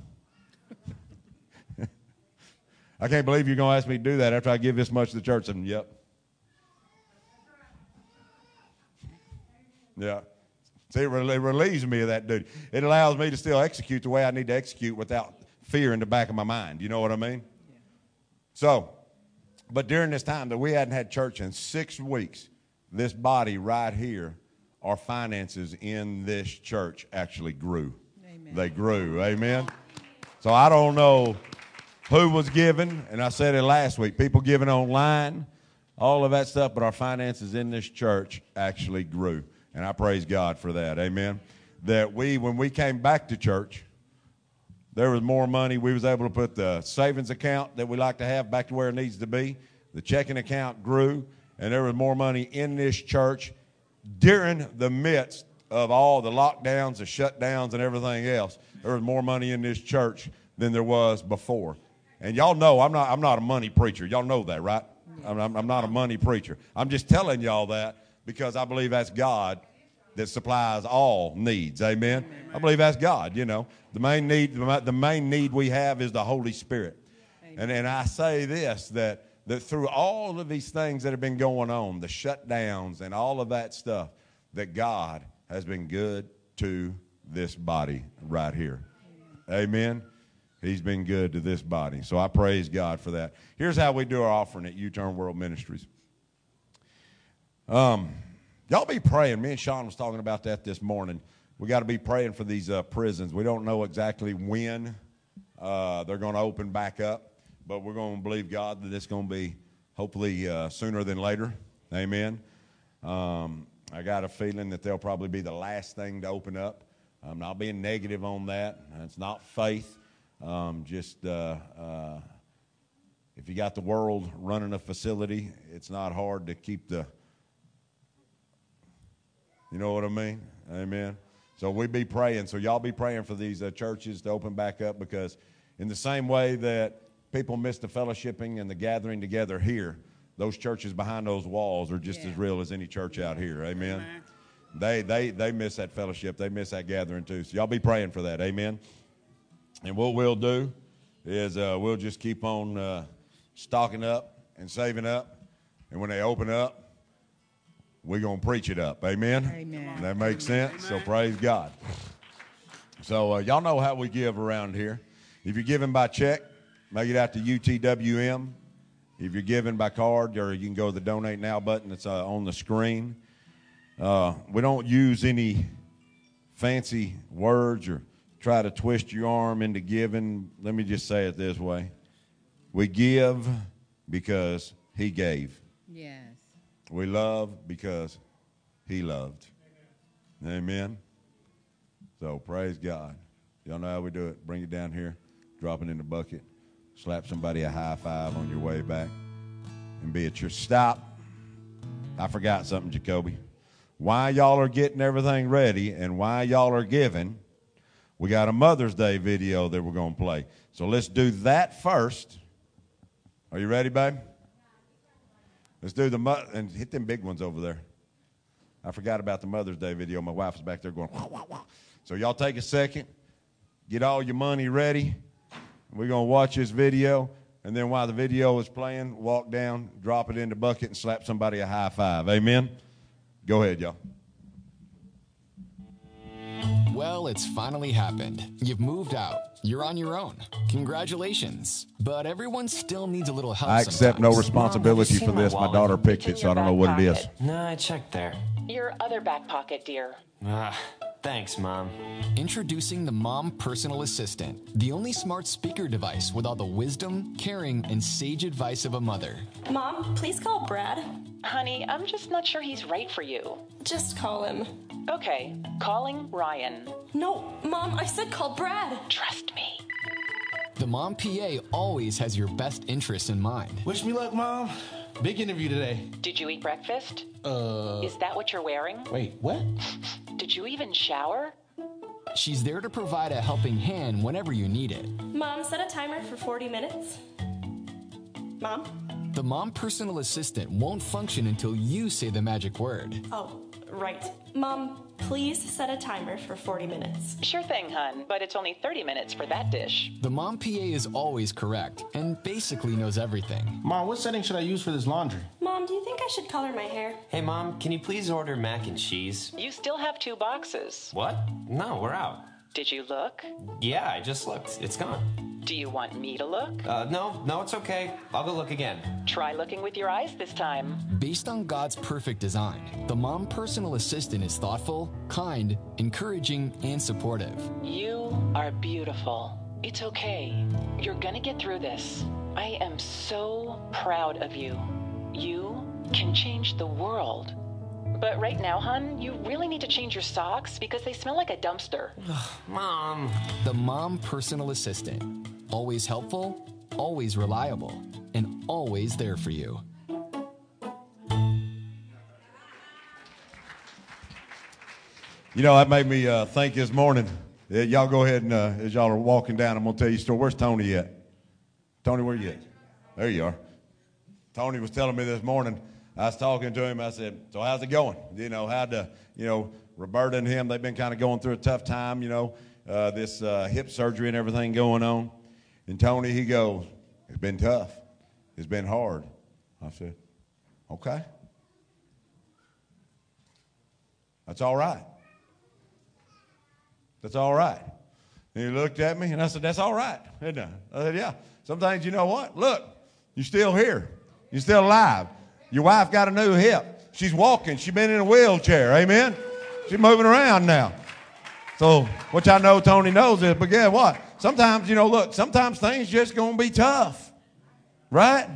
I can't believe you're going to ask me to do that after I give this much to the church. And yep. Yeah. See, it relieves me of that duty. It allows me to still execute the way I need to execute without fear in the back of my mind. You know what I mean? Yeah. So, but during this time that we hadn't had church in 6 weeks, this body right here, our finances in this church actually grew. Amen. They grew. Amen? So I don't know who was giving, and I said it last week, people giving online, all of that stuff, but our finances in this church actually grew. And I praise God for that. Amen? That when we came back to church, there was more money. We was able to put the savings account that we like to have back to where it needs to be. The checking account grew, and there was more money in this church during the midst of all the lockdowns, the shutdowns, and everything else. There was more money in this church than there was before. And y'all know I'm not a money preacher. Y'all know that, right? I'm not a money preacher. I'm just telling y'all that because I believe that's God that supplies all needs. Amen. I believe that's God. You know, the main need we have is the Holy Spirit. And I say this, that through all of these things that have been going on, the shutdowns and all of that stuff, that God has been good to this body right here. Amen. He's been good to this body. So I praise God for that. Here's how we do our offering at U-Turn World Ministries. Y'all be praying. Me and Sean was talking about that this morning. We got to be praying for these prisons. We don't know exactly when they're going to open back up, but we're going to believe God that it's going to be hopefully sooner than later. Amen. I got a feeling that they'll probably be the last thing to open up. I'm not being negative on that. It's not faith. If you got the world running a facility, it's not hard to keep the, you know what I mean? Amen. So we be praying. So y'all be praying for these churches to open back up, because in the same way that people miss the fellowshipping and the gathering together here, those churches behind those walls are just as real as any church out here. Amen. They miss that fellowship. They miss that gathering too. So y'all be praying for that. Amen. And what we'll do is we'll just keep on stocking up and saving up. And when they open up, we're going to preach it up. Amen? Amen. That makes sense? So praise God. So y'all know how we give around here. If you're giving by check, make it out to UTWM. If you're giving by card, or you can go to the Donate Now button that's on the screen. We don't use any fancy words or try to twist your arm into giving. Let me just say it this way. We give because he gave. Yes. We love because he loved. Amen. So praise God. Y'all know how we do it. Bring it down here, drop it in the bucket, slap somebody a high five on your way back, and be at your stop. I forgot something, Jacoby. While y'all are getting everything ready and while y'all are giving, we got a Mother's Day video that we're going to play. So let's do that first. Are you ready, babe? Let's do and hit them big ones over there. I forgot about the Mother's Day video. My wife is back there going, wah, wah, wah. So y'all take a second, get all your money ready. We're going to watch this video. And then while the video is playing, walk down, drop it in the bucket, and slap somebody a high five. Amen? Go ahead, y'all. Well, it's finally happened. You've moved out. You're on your own. Congratulations. But everyone still needs a little help. I accept no responsibility for this. My daughter picked it, so I don't know what it is. No, I checked there. Your other back pocket, dear. Thanks, Mom. Introducing the Mom Personal Assistant, the only smart speaker device with all the wisdom, caring, and sage advice of a mother. Mom, please call Brad. Honey, I'm just not sure he's right for you. Just call him. Okay, calling Ryan. No, Mom, I said call Brad. Trust me. The Mom PA always has your best interests in mind. Wish me luck, Mom. Big interview today. Did you eat breakfast? Is that what you're wearing? Wait, what? Did you even shower? She's there to provide a helping hand whenever you need it. Mom, set a timer for 40 minutes. Mom? The Mom Personal Assistant won't function until you say the magic word. Oh, right. Mom, please set a timer for 40 minutes. Sure thing, hon, but it's only 30 minutes for that dish. The Mom PA is always correct and basically knows everything. Mom, what setting should I use for this laundry? Mom, do you think I should color my hair? Hey, Mom, can you please order mac and cheese? You still have 2 boxes. What? No, we're out. Did you look? Yeah, I just looked. It's gone. Do you want me to look? No, it's okay. I'll go look again. Try looking with your eyes this time. Based on God's perfect design, the Mom Personal Assistant is thoughtful, kind, encouraging, and supportive. You are beautiful. It's okay. You're gonna get through this. I am so proud of you. You can change the world. But right now, hon, you really need to change your socks because they smell like a dumpster. Mom. The Mom Personal Assistant. Always helpful, always reliable, and always there for you. You know, that made me think this morning. Y'all go ahead and as y'all are walking down, I'm going to tell you a story. Where's Tony at? Tony, where you at? There you are. Tony was telling me this morning, I was talking to him, I said, so how's it going? You know, Roberta and him, they've been kind of going through a tough time, this hip surgery and everything going on. And Tony, he goes, it's been tough. It's been hard. I said, okay. That's all right. That's all right. And he looked at me, and I said, that's all right, isn't it? I said, yeah. Some things, you know what? Look, you're still here. You're still alive. Your wife got a new hip. She's walking. She's been in a wheelchair. Amen? She's moving around now. So, which I know Tony knows this, but guess what? Sometimes, look, sometimes things just going to be tough. Right?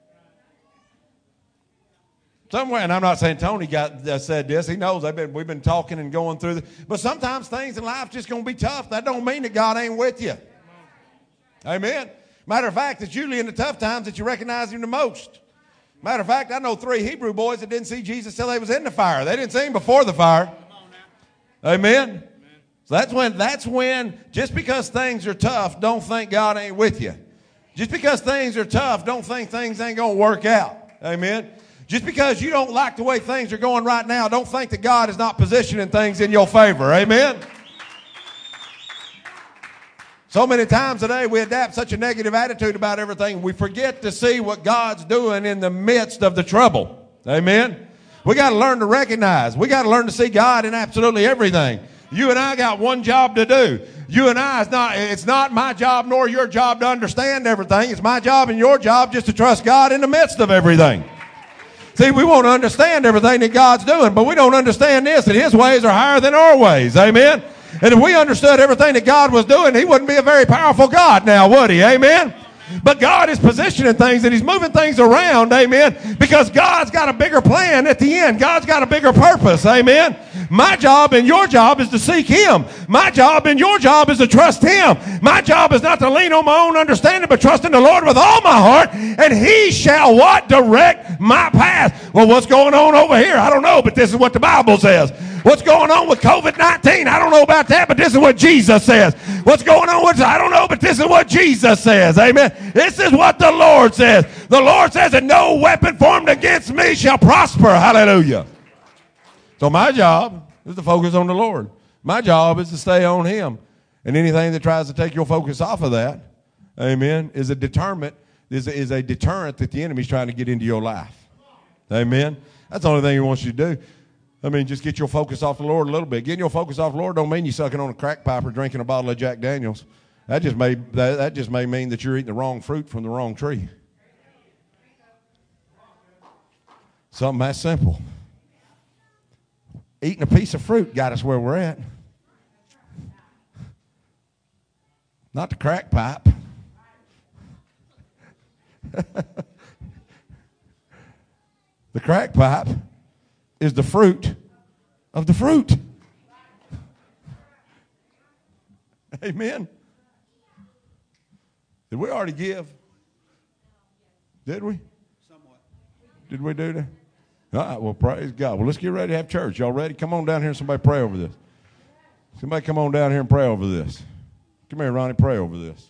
Somewhere, and I'm not saying Tony said this. He knows we've been talking and going through this. But sometimes things in life just going to be tough. That don't mean that God ain't with you. Amen? Matter of fact, it's usually in the tough times that you recognize Him the most. Matter of fact, I know 3 Hebrew boys that didn't see Jesus till they was in the fire. They didn't see Him before the fire. Amen? So that's when, just because things are tough, don't think God ain't with you. Just because things are tough, don't think things ain't going to work out. Amen? Just because you don't like the way things are going right now, don't think that God is not positioning things in your favor. Amen? So many times today we adapt such a negative attitude about everything, we forget to see what God's doing in the midst of the trouble. Amen? We got to learn to recognize. We got to learn to see God in absolutely everything. You and I got one job to do. You and I, it's not my job nor your job to understand everything. It's my job and your job just to trust God in the midst of everything. See, we want to understand everything that God's doing, but we don't understand this, that His ways are higher than our ways. Amen? And if we understood everything that God was doing, He wouldn't be a very powerful God now, would He? Amen? But God is positioning things and He's moving things around, amen, because God's got a bigger plan at the end. God's got a bigger purpose, amen. My job and your job is to seek Him. My job and your job is to trust Him. My job is not to lean on my own understanding, but trust in the Lord with all my heart, and He shall what? Direct my path. Well, what's going on over here? I don't know, but this is what the Bible says. What's going on with COVID-19? I don't know about that, but this is what Jesus says. What's going on with, I don't know, but this is what Jesus says. Amen. This is what the Lord says. The Lord says that no weapon formed against me shall prosper. Hallelujah. So my job is to focus on the Lord. My job is to stay on Him. And anything that tries to take your focus off of that, amen, is a deterrent that the enemy's trying to get into your life. Amen. That's the only thing He wants you to do. I mean, just get your focus off the Lord a little bit. Getting your focus off the Lord don't mean you sucking on a crack pipe or drinking a bottle of Jack Daniels. That just may mean that you're eating the wrong fruit from the wrong tree. Something that simple. Eating a piece of fruit got us where we're at. Not the crack pipe. The crack pipe is the fruit of the fruit. Amen. Did we already give? Did we? Somewhat. Did we do that? All right, well, praise God. Well, let's get ready to have church. Y'all ready? Come on down here and somebody pray over this. Somebody come on down here and pray over this. Come here, Ronnie, pray over this.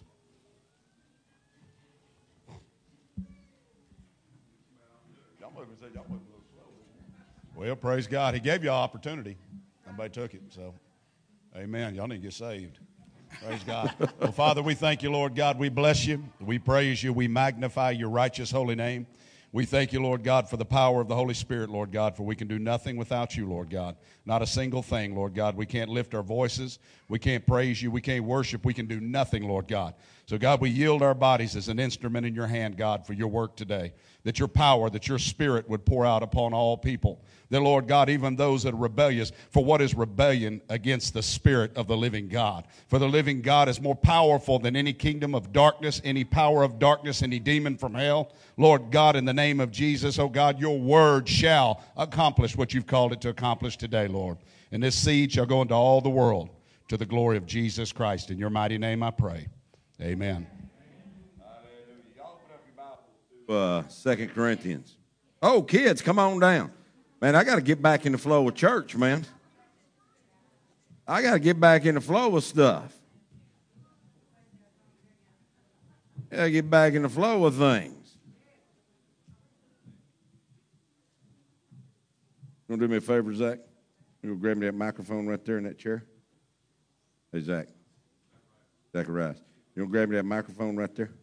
Well, praise God. He gave you an opportunity. Nobody took it, so amen. Y'all need to get saved. Praise God. Well, Father, we thank you, Lord God. We bless you. We praise you. We magnify your righteous holy name. We thank you, Lord God, for the power of the Holy Spirit, Lord God, for we can do nothing without you, Lord God. Not a single thing, Lord God. We can't lift our voices. We can't praise you. We can't worship. We can do nothing, Lord God. So, God, we yield our bodies as an instrument in your hand, God, for your work today. That your power, that your spirit would pour out upon all people. That, Lord God, even those that are rebellious, for what is rebellion against the Spirit of the living God? For the living God is more powerful than any kingdom of darkness, any power of darkness, any demon from hell. Lord God, in the name of Jesus, oh God, your word shall accomplish what you've called it to accomplish today, Lord. And this seed shall go into all the world to the glory of Jesus Christ. In your mighty name I pray. Amen. Hallelujah. Y'all open up your Bibles to 2 Corinthians. Oh, kids, come on down. Man, I got to get back in the flow of church, man. I got to get back in the flow of stuff. I got to get back in the flow of things. You want to do me a favor, Zach? You go grab me that microphone right there in that chair? Hey, Zach. Zacharias. You want to grab me that microphone right there?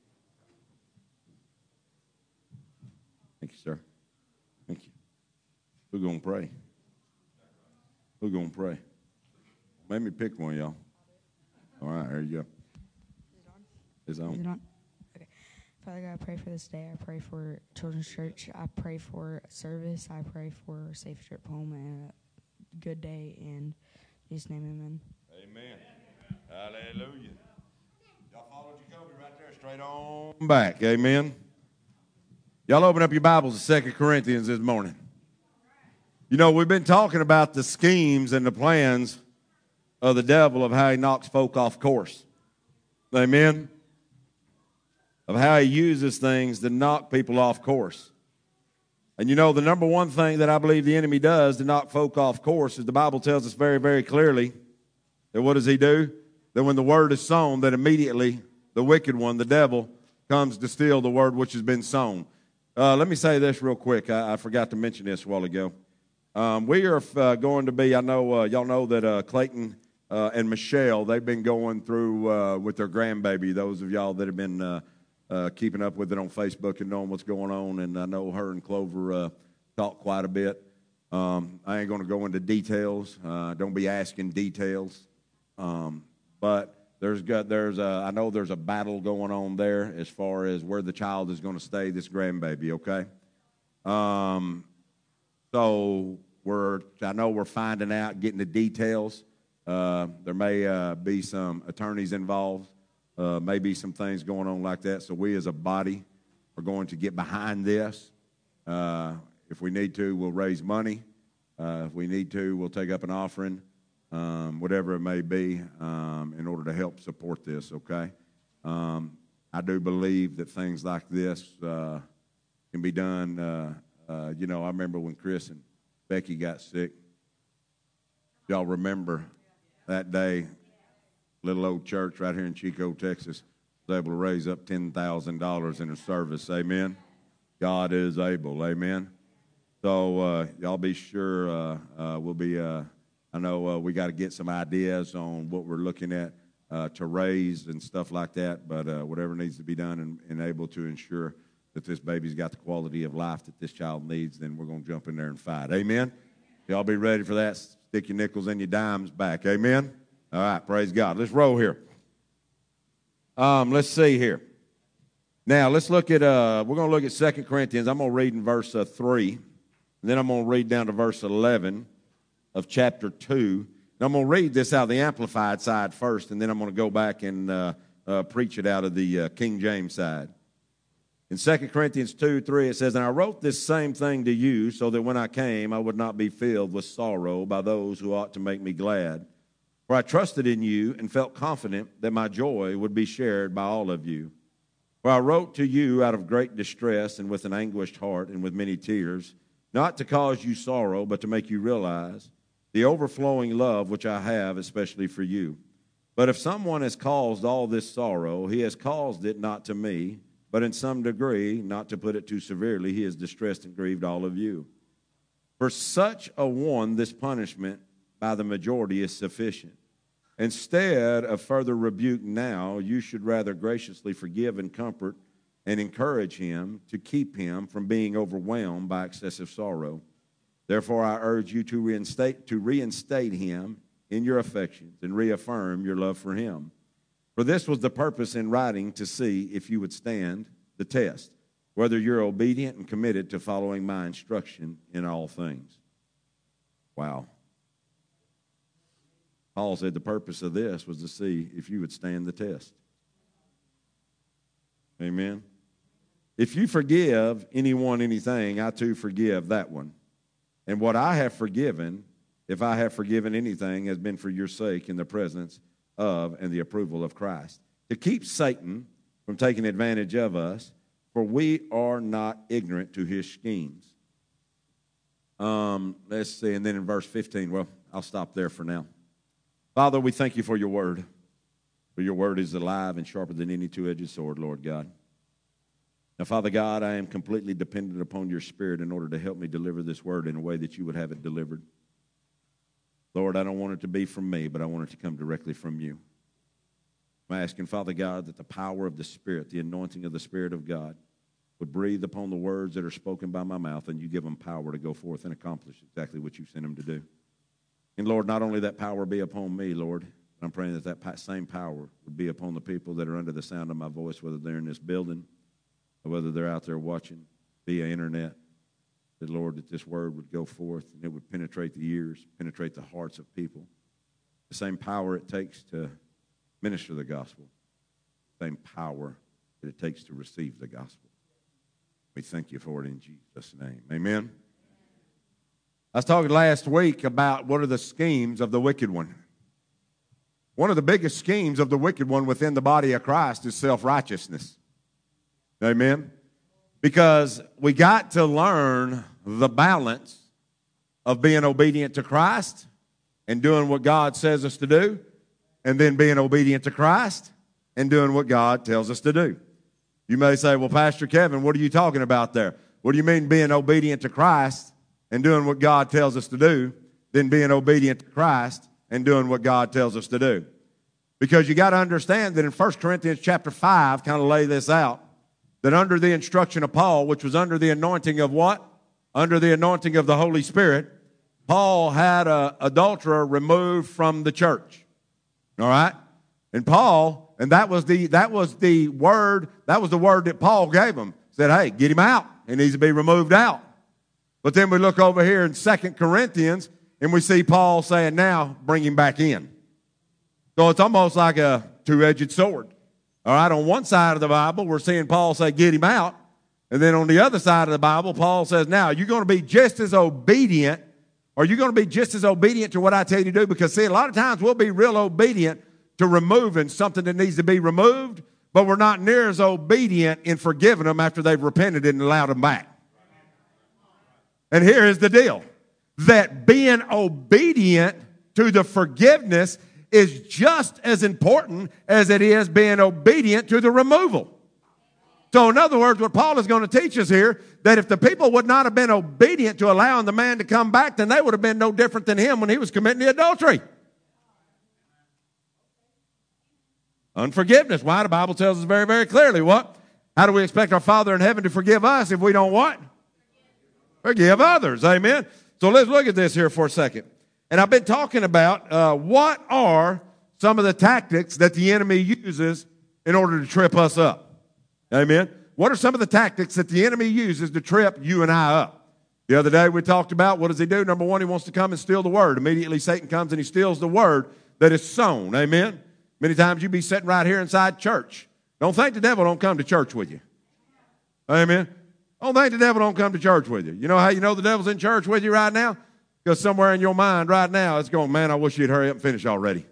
Thank you, sir. Thank you. Who's going to pray? Who's going to pray? Let me pick one, y'all. All right, there you go. Is it on? Is it on? Okay. Father God, I pray for this day. I pray for Children's Church. I pray for service. I pray for a safe trip home and a good day. In Jesus' name, amen. Amen. Hallelujah. Y'all followed Jacoby right there, straight on back. Amen. Y'all open up your Bibles to 2 Corinthians this morning. You know, we've been talking about the schemes and the plans of the devil, of how he knocks folk off course. Amen. Of how he uses things to knock people off course. And you know, the number one thing that I believe the enemy does to knock folk off course is the Bible tells us very, very clearly that what does he do? That when the word is sown, that immediately the wicked one, the devil, comes to steal the word which has been sown. Let me say this real quick. I forgot to mention this a while ago. We are going to be, I know y'all know that Clayton and Michelle, they've been going through with their grandbaby, those of y'all that have been keeping up with it on Facebook and knowing what's going on, and I know her and Clover talk quite a bit. I ain't going to go into details. Don't be asking details. But I know there's a battle going on there as far as where the child is going to stay, this grandbaby, okay? So I know we're finding out, getting the details. There may be some attorneys involved, maybe some things going on like that. So we as a body are going to get behind this. If we need to, we'll raise money. If we need to, we'll take up an offering, whatever it may be, in order to help support this, okay? I do believe that things like this can be done. You know, I remember when Chris and Becky got sick. Y'all remember that day, little old church right here in Chico, Texas, was able to raise up $10,000 in a service. Amen. God is able. Amen. So y'all be sure we'll be, I know we got to get some ideas on what we're looking at to raise and stuff like that, but whatever needs to be done and able to ensure that this baby's got the quality of life that this child needs, then we're going to jump in there and fight. Amen? Y'all be ready for that. Stick your nickels and your dimes back. Amen? All right, praise God. Let's roll here. Let's see here. Now, let's look at, we're going to look at 2 Corinthians. I'm going to read in verse 3, and then I'm going to read down to verse 11 of chapter 2. And I'm going to read this out of the Amplified side first, and then I'm going to go back and preach it out of the King James side. In 2 Corinthians 2:3, it says, "And I wrote this same thing to you, so that when I came, I would not be filled with sorrow by those who ought to make me glad. For I trusted in you and felt confident that my joy would be shared by all of you. For I wrote to you out of great distress and with an anguished heart and with many tears, not to cause you sorrow, but to make you realize the overflowing love which I have, especially for you. But if someone has caused all this sorrow, he has caused it not to me, but in some degree, not to put it too severely, he has distressed and grieved all of you. For such a one, this punishment by the majority is sufficient. Instead of further rebuke now, you should rather graciously forgive and comfort and encourage him to keep him from being overwhelmed by excessive sorrow. Therefore, I urge you to reinstate him in your affections and reaffirm your love for him. For this was the purpose in writing, to see if you would stand the test, whether you're obedient and committed to following my instruction in all things." Wow. Paul said the purpose of this was to see if you would stand the test. Amen. If you forgive anyone anything, I too forgive that one. And what I have forgiven, if I have forgiven anything, has been for your sake in the presence of and the approval of Christ, to keep Satan from taking advantage of us. for we are not ignorant to his schemes. Let's see, and then in verse 15, well, I'll stop there for now. Father, we thank you for your word. For your word is alive and sharper than any two-edged sword, Lord God. Now, Father God, I am completely dependent upon your Spirit in order to help me deliver this word in a way that you would have it delivered. Lord, I don't want it to be from me, but I want it to come directly from you. I'm asking, Father God, that the power of the Spirit, the anointing of the Spirit of God, would breathe upon the words that are spoken by my mouth, and you give them power to go forth and accomplish exactly what you sent them to do. And, Lord, not only that power be upon me, Lord, I'm praying that that same power would be upon the people that are under the sound of my voice, whether they're in this building or whether they're out there watching via internet. That, Lord, that this word would go forth and it would penetrate the ears, penetrate the hearts of people. The same power it takes to minister the gospel, the same power that it takes to receive the gospel. We thank you for it in Jesus' name. Amen. I was talking last week about what are the schemes of the wicked one. One of the biggest schemes of the wicked one within the body of Christ is self-righteousness. Amen. Because we got to learn the balance of being obedient to Christ and doing what God says us to do, and then being obedient to Christ and doing what God tells us to do. You may say, well, Pastor Kevin, what are you talking about there? What do you mean being obedient to Christ and doing what God tells us to do, then being obedient to Christ and doing what God tells us to do? Because you got to understand that in 1 Corinthians chapter 5, kind of lay this out, that under the instruction of Paul, which was under the anointing of what? Under the anointing of the Holy Spirit, Paul had an adulterer removed from the church. All right? And Paul, and that was the word that Paul gave him. Said, hey, get him out. He needs to be removed out. But then we look over here in 2 Corinthians, and we see Paul saying, now, bring him back in. So it's almost like a two-edged sword. All right, on one side of the Bible, we're seeing Paul say, get him out. And then on the other side of the Bible, Paul says, now, you're going to be just as obedient, or you're going to be just as obedient to what I tell you to do. Because, see, a lot of times we'll be real obedient to removing something that needs to be removed, but we're not near as obedient in forgiving them after they've repented and allowed them back. And here is the deal, that being obedient to the forgiveness is just as important as it is being obedient to the removal. So in other words, what Paul is going to teach us here, that if the people would not have been obedient to allowing the man to come back, then they would have been no different than him when he was committing the adultery. Unforgiveness. Why? The Bible tells us very, very clearly what? How do we expect our Father in heaven to forgive us if we don't what? Forgive others. Amen. So let's look at this here for a second. And I've been talking about what are some of the tactics that the enemy uses in order to trip us up. Amen. What are some of the tactics that the enemy uses to trip you and I up? The other day we talked about, what does he do? Number one, he wants to come and steal the word. Immediately Satan comes and he steals the word that is sown. Amen. Many times you be sitting right here inside church. Don't think the devil don't come to church with you. Amen. Don't think the devil don't come to church with you. You know how you know the devil's in church with you right now? Because somewhere in your mind right now, it's going, man, I wish you'd hurry up and finish already.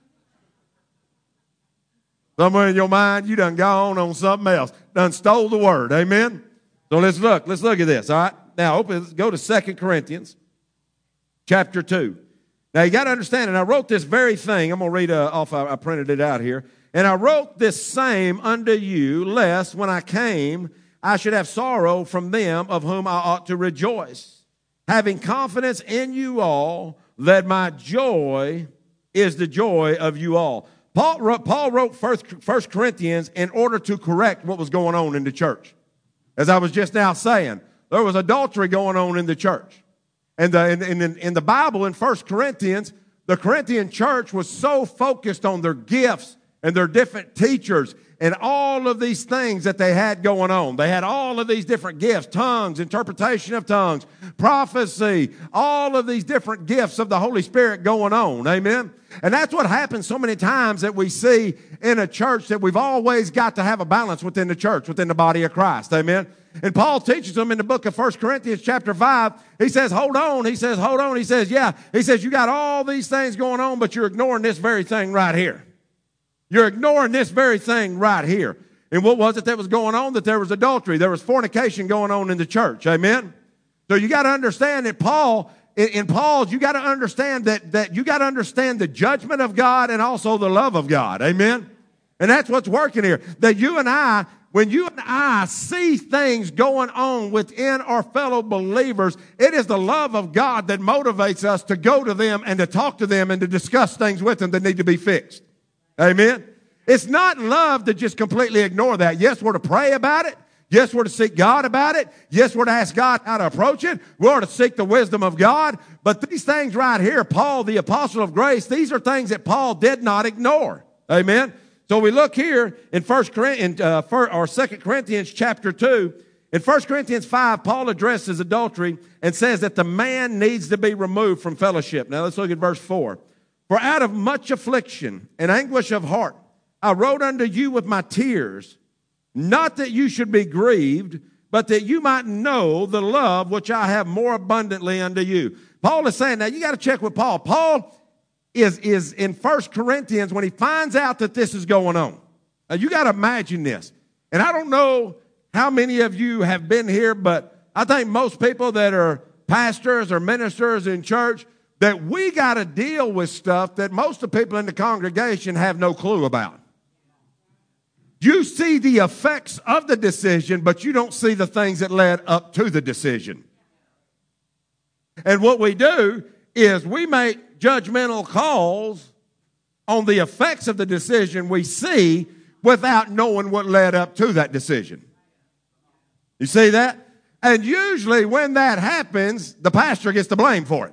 Somewhere in your mind, you done gone on something else. Done stole the word. Amen? So let's look. Let's look at this, all right? Now, go to 2 Corinthians chapter 2. Now, you got to understand, and I wrote this very thing. I'm going to read off. I printed it out here. And I wrote this same unto you, lest when I came, I should have sorrow from them of whom I ought to rejoice, having confidence in you all, that my joy is the joy of you all. Paul wrote 1 Corinthians in order to correct what was going on in the church. As I was just now saying, there was adultery going on in the church. And in the Bible, in 1 Corinthians, the Corinthian church was so focused on their gifts and their different teachers and all of these things that they had going on. They had all of these different gifts, tongues, interpretation of tongues, prophecy, all of these different gifts of the Holy Spirit going on. Amen? And that's what happens so many times that we see in a church, that we've always got to have a balance within the church, within the body of Christ. Amen? And Paul teaches them in the book of 1 Corinthians chapter 5. He says, hold on. He says, hold on. He says, yeah. He says, you got all these things going on, but you're ignoring this very thing right here. You're ignoring this very thing right here. And what was it that was going on? That there was adultery. There was fornication going on in the church. Amen? So you got to understand that in Paul's, you got to understand that you got to understand the judgment of God and also the love of God. Amen? And that's what's working here. That you and I, when you and I see things going on within our fellow believers, it is the love of God that motivates us to go to them and to talk to them and to discuss things with them that need to be fixed. Amen? It's not love to just completely ignore that. Yes, we're to pray about it. Yes, we're to seek God about it. Yes, we're to ask God how to approach it. We're to seek the wisdom of God. But these things right here, Paul, the apostle of grace, these are things that Paul did not ignore. Amen? So we look here in 2 Corinthians chapter 2. In 1 Corinthians 5, Paul addresses adultery and says that the man needs to be removed from fellowship. Now let's look at verse 4. For out of much affliction and anguish of heart, I wrote unto you with my tears, not that you should be grieved, but that you might know the love which I have more abundantly unto you. Paul is saying, now you got to check with Paul. Paul is in 1 Corinthians when he finds out that this is going on. Now you got to imagine this. And I don't know how many of you have been here, but I think most people that are pastors or ministers in church, that we got to deal with stuff that most of the people in the congregation have no clue about. You see the effects of the decision, but you don't see the things that led up to the decision. And what we do is we make judgmental calls on the effects of the decision we see without knowing what led up to that decision. You see that? And usually when that happens, the pastor gets the blame for it.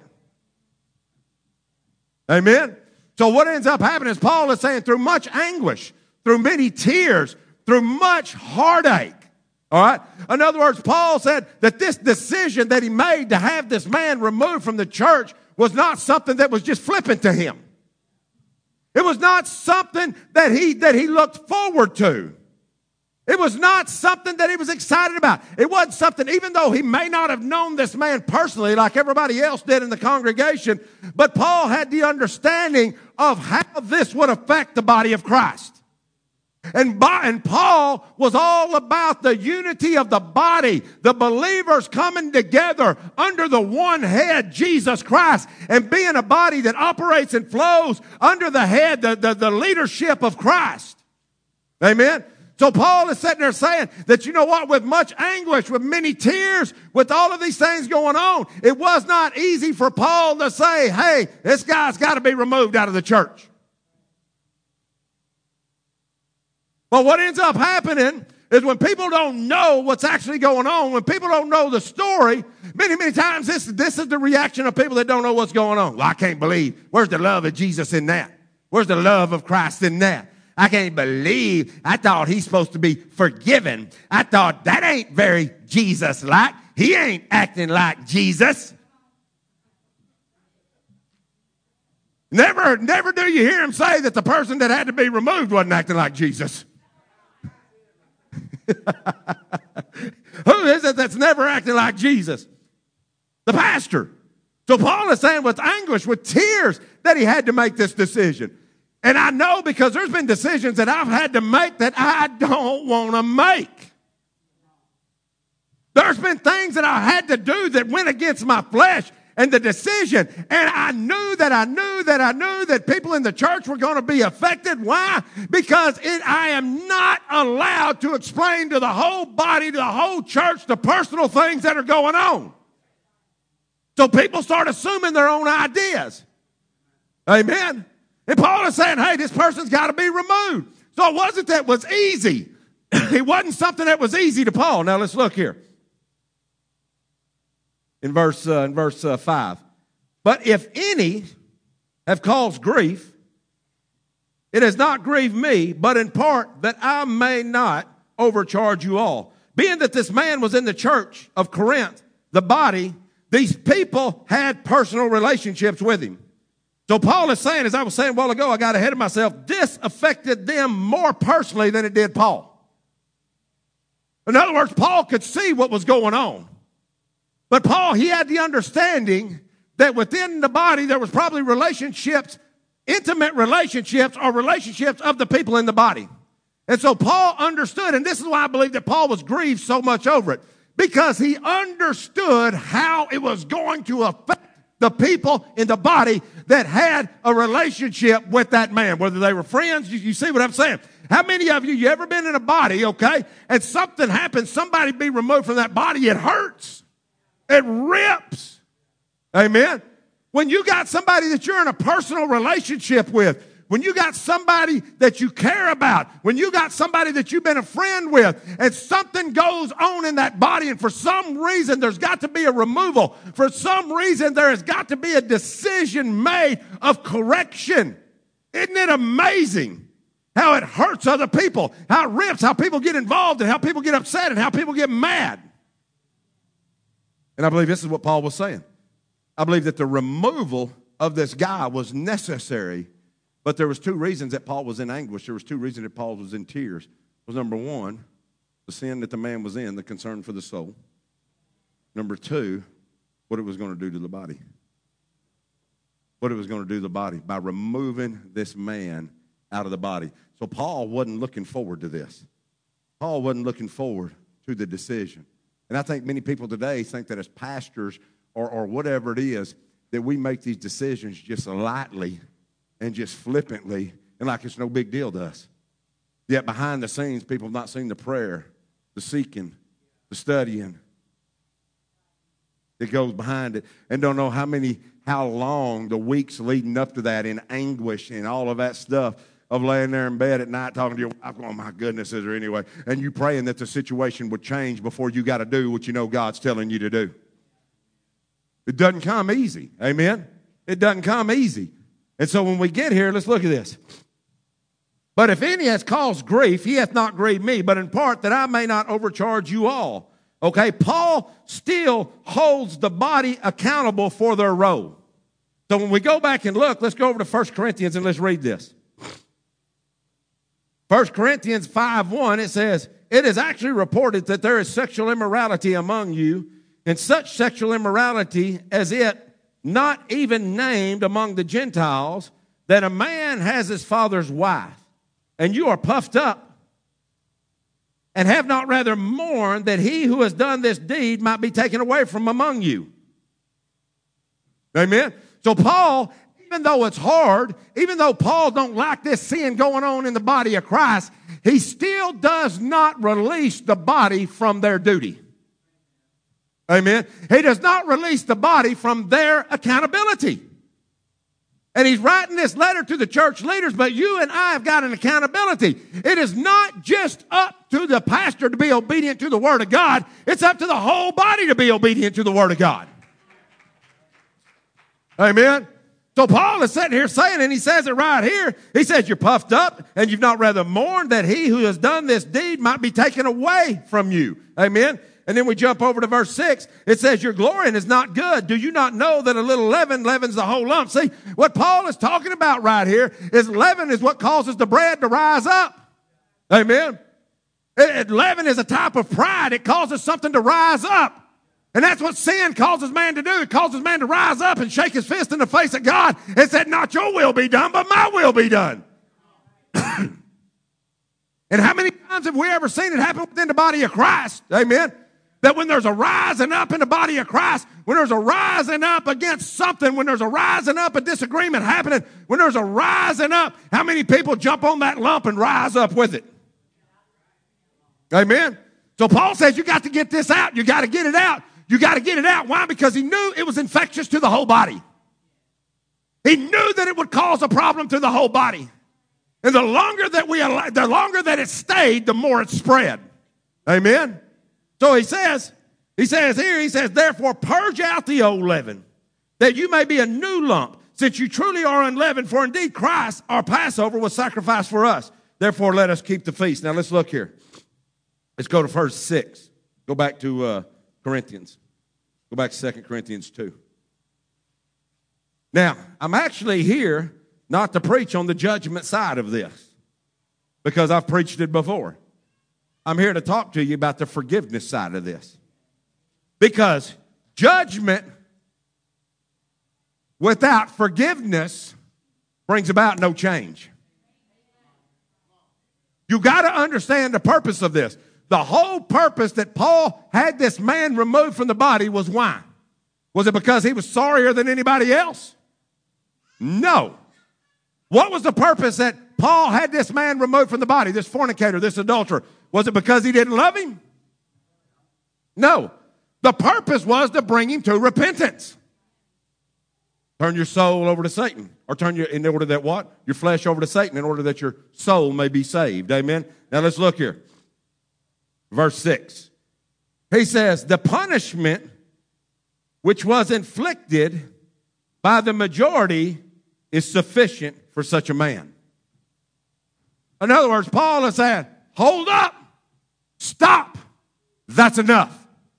Amen? So what ends up happening is Paul is saying through much anguish, through many tears, through much heartache. All right? In other words, Paul said that this decision that he made to have this man removed from the church was not something that was just flippant to him. It was not something that he looked forward to. It was not something that he was excited about. It wasn't something, even though he may not have known this man personally like everybody else did in the congregation, but Paul had the understanding of how this would affect the body of Christ. And Paul was all about the unity of the body, the believers coming together under the one head, Jesus Christ, and being a body that operates and flows under the head, the leadership of Christ. Amen? So Paul is sitting there saying that, you know what, with much anguish, with many tears, with all of these things going on, it was not easy for Paul to say, hey, this guy's got to be removed out of the church. But what ends up happening is when people don't know what's actually going on, when people don't know the story, many times this is the reaction of people that don't know what's going on. Well, I can't believe. Where's the love of Jesus in that? Where's the love of Christ in that? I can't believe. I thought he's supposed to be forgiven. I thought that ain't very Jesus-like. He ain't acting like Jesus. Never do you hear him say that the person that had to be removed wasn't acting like Jesus. Who is it that's never acting like Jesus? The pastor. So Paul is saying with anguish, with tears, that he had to make this decision. And I know because there's been decisions that I've had to make that I don't want to make. There's been things that I had to do that went against my flesh and the decision. And I knew that people in the church were going to be affected. Why? Because I am not allowed to explain to the whole body, to the whole church, the personal things that are going on. So people start assuming their own ideas. Amen. And Paul is saying, hey, this person's got to be removed. So it wasn't that it was easy. It wasn't something that was easy to Paul. Now let's look here. In verse 5. But if any have caused grief, it has not grieved me, but in part that I may not overcharge you all. Being that this man was in the church of Corinth, the body, these people had personal relationships with him. So Paul is saying, as I was saying a while ago, I got ahead of myself, this affected them more personally than it did Paul. In other words, Paul could see what was going on. But Paul, he had the understanding that within the body there was probably relationships, intimate relationships or relationships of the people in the body. And so Paul understood, and this is why I believe that Paul was grieved so much over it, because he understood how it was going to affect the people in the body that had a relationship with that man, whether they were friends. You see what I'm saying? How many of you ever been in a body, okay, and something happens, somebody be removed from that body, it hurts. It rips. Amen? When you got somebody that you're in a personal relationship with, when you got somebody that you care about, when you got somebody that you've been a friend with, and something goes on in that body, and for some reason there's got to be a removal. For some reason there has got to be a decision made of correction. Isn't it amazing how it hurts other people, how it rips, how people get involved, and how people get upset, and how people get mad? And I believe this is what Paul was saying. I believe that the removal of this guy was necessary. But there was two reasons that Paul was in anguish. There was two reasons that Paul was in tears. Was number one, the sin that the man was in, the concern for the soul. Number two, what it was going to do to the body. What it was going to do to the body by removing this man out of the body. So Paul wasn't looking forward to this. Paul wasn't looking forward to the decision. And I think many people today think that as pastors or whatever it is, that we make these decisions just lightly and just flippantly, and like it's no big deal to us. Yet behind the scenes, people have not seen the prayer, the seeking, the studying that goes behind it, and don't know how long the weeks leading up to that in anguish and all of that stuff of laying there in bed at night talking to your wife, oh my goodness, is there anyway? And you praying that the situation would change before you got to do what you know God's telling you to do. It doesn't come easy. Amen? It doesn't come easy. And so when we get here, let's look at this. But if any has caused grief, he hath not grieved me, but in part that I may not overcharge you all. Okay, Paul still holds the body accountable for their role. So when we go back and look, let's go over to 1 Corinthians and let's read this. 1 Corinthians 5:1, it says, it is actually reported that there is sexual immorality among you, and such sexual immorality as it not even named among the Gentiles, that a man has his father's wife, and you are puffed up, and have not rather mourned that he who has done this deed might be taken away from among you. Amen? So Paul, even though it's hard, even though Paul don't like this sin going on in the body of Christ, he still does not release the body from their duty. Amen. He does not release the body from their accountability. And he's writing this letter to the church leaders, but you and I have got an accountability. It is not just up to the pastor to be obedient to the Word of God. It's up to the whole body to be obedient to the Word of God. Amen. So Paul is sitting here saying, and he says it right here, he says, you're puffed up, and you've not rather mourned that he who has done this deed might be taken away from you. Amen. And then we jump over to verse 6. It says, your glorying is not good. Do you not know that a little leaven leavens the whole lump? See, what Paul is talking about right here is leaven is what causes the bread to rise up. Amen. Leaven is a type of pride. It causes something to rise up. And that's what sin causes man to do. It causes man to rise up and shake his fist in the face of God and say, not your will be done, but my will be done. And how many times have we ever seen it happen within the body of Christ? Amen. That when there's a rising up in the body of Christ, when there's a rising up against something, when there's a rising up, a disagreement happening, when there's a rising up, how many people jump on that lump and rise up with it? Amen. So Paul says you got to get this out. You got to get it out. You got to get it out. Why? Because he knew it was infectious to the whole body. He knew that it would cause a problem to the whole body. And the longer that it stayed, the more it spread. Amen. So he says, therefore purge out the old leaven, that you may be a new lump, since you truly are unleavened. For indeed Christ, our Passover, was sacrificed for us. Therefore let us keep the feast. Now let's look here. Let's go to verse 6. Go back to Corinthians. Go back to 2 Corinthians 2. Now, I'm actually here not to preach on the judgment side of this, because I've preached it before. I'm here to talk to you about the forgiveness side of this. Because judgment without forgiveness brings about no change. You got to understand the purpose of this. The whole purpose that Paul had this man removed from the body was why? Was it because he was sorrier than anybody else? No. What was the purpose that Paul had this man removed from the body, this fornicator, this adulterer? Was it because he didn't love him? No. The purpose was to bring him to repentance. Turn your soul over to Satan. Or turn your, in order that what? Your flesh over to Satan in order that your soul may be saved. Amen? Now let's look here. Verse 6. He says, the punishment which was inflicted by the majority is sufficient for such a man. In other words, Paul is saying, hold up, stop, that's enough.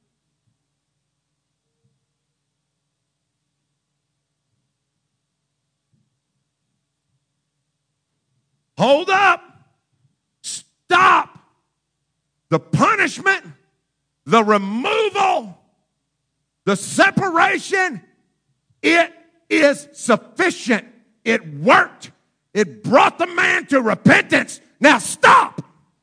Hold up, stop. The punishment, the removal, the separation, it is sufficient. It worked. It brought the man to repentance. Now stop.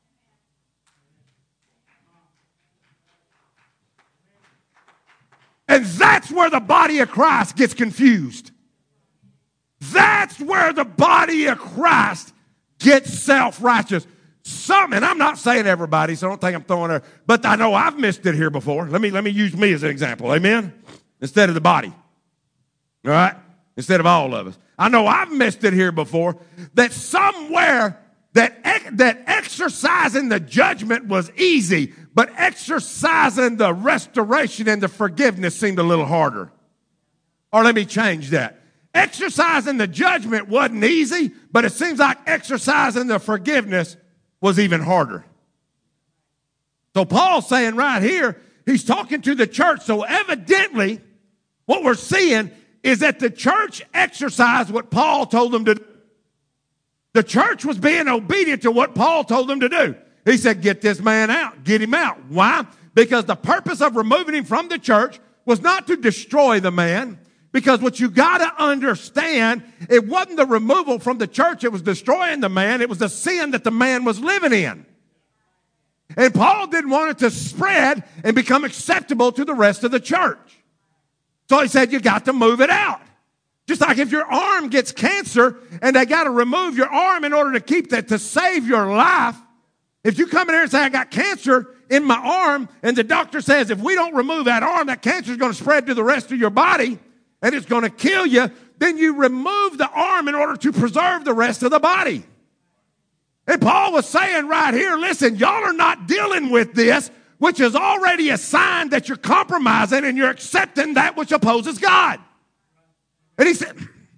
And that's where the body of Christ gets confused. That's where the body of Christ gets self-righteous. And I'm not saying everybody, so don't think I'm throwing it, but I know I've missed it here before. Let me use me as an example. Amen? Instead of the body. All right? Instead of all of us. I know I've missed it here before, that somewhere that exercising the judgment was easy, but exercising the restoration and the forgiveness seemed a little harder. Or let me change that. Exercising the judgment wasn't easy, but it seems like exercising the forgiveness was even harder. So Paul's saying right here, he's talking to the church. So evidently, what we're seeing is that the church exercised what Paul told them to do. The church was being obedient to what Paul told them to do. He said, get this man out. Get him out. Why? Because the purpose of removing him from the church was not to destroy the man. Because what you got to understand, it wasn't the removal from the church that was destroying the man. It was the sin that the man was living in. And Paul didn't want it to spread and become acceptable to the rest of the church. So he said, you got to move it out. Just like if your arm gets cancer and they got to remove your arm in order to keep that, to save your life. If you come in here and say, I got cancer in my arm, and the doctor says, if we don't remove that arm, that cancer is going to spread to the rest of your body and it's going to kill you, then you remove the arm in order to preserve the rest of the body. And Paul was saying right here, listen, y'all are not dealing with this, which is already a sign that you're compromising and you're accepting that which opposes God. And he said,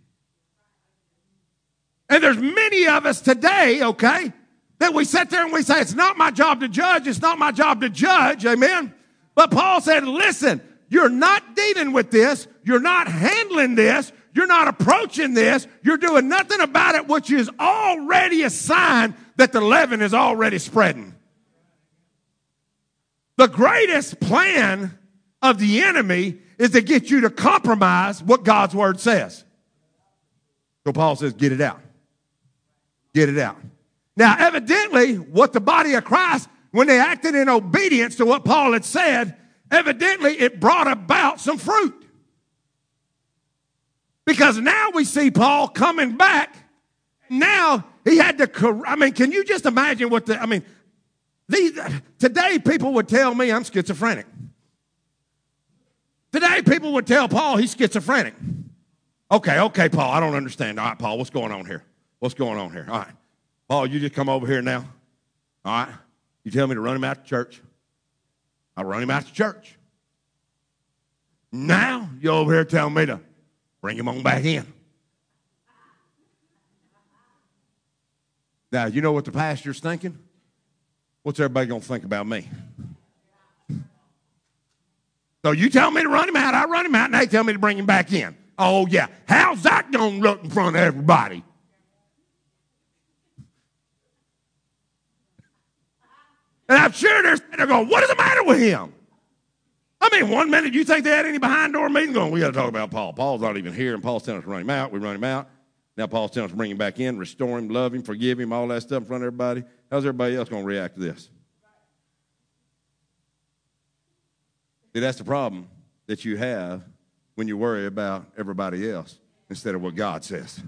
and there's many of us today, okay, that we sit there and we say, it's not my job to judge, it's not my job to judge, amen? But Paul said, listen, you're not dealing with this, you're not handling this, you're not approaching this, you're doing nothing about it, which is already a sign that the leaven is already spreading. The greatest plan of the enemy is to get you to compromise what God's word says. So Paul says, get it out. Get it out. Now, evidently, what the body of Christ, when they acted in obedience to what Paul had said, evidently it brought about some fruit. Because now we see Paul coming back. Now he had to, can you just imagine what today people would tell me I'm schizophrenic. Today people would tell Paul he's schizophrenic. Okay, Paul, I don't understand. All right, Paul, what's going on here? What's going on here? All right. Paul, you just come over here now. All right. You tell me to run him out to church. I'll run him out to church. Now you're over here telling me to bring him on back in. Now, you know what the pastor's thinking? What's everybody going to think about me? So you tell me to run him out, I run him out, and they tell me to bring him back in. Oh, yeah. How's that going to look in front of everybody? And I'm sure they're going, what is the matter with him? I mean, 1 minute you think they had any behind door meeting going, we got to talk about Paul. Paul's not even here, and Paul's telling us to run him out. We run him out. Now Paul's telling us to bring him back in, restore him, love him, forgive him, all that stuff in front of everybody. how's everybody else going to react to this? See, that's the problem that you have when you worry about everybody else instead of what God says.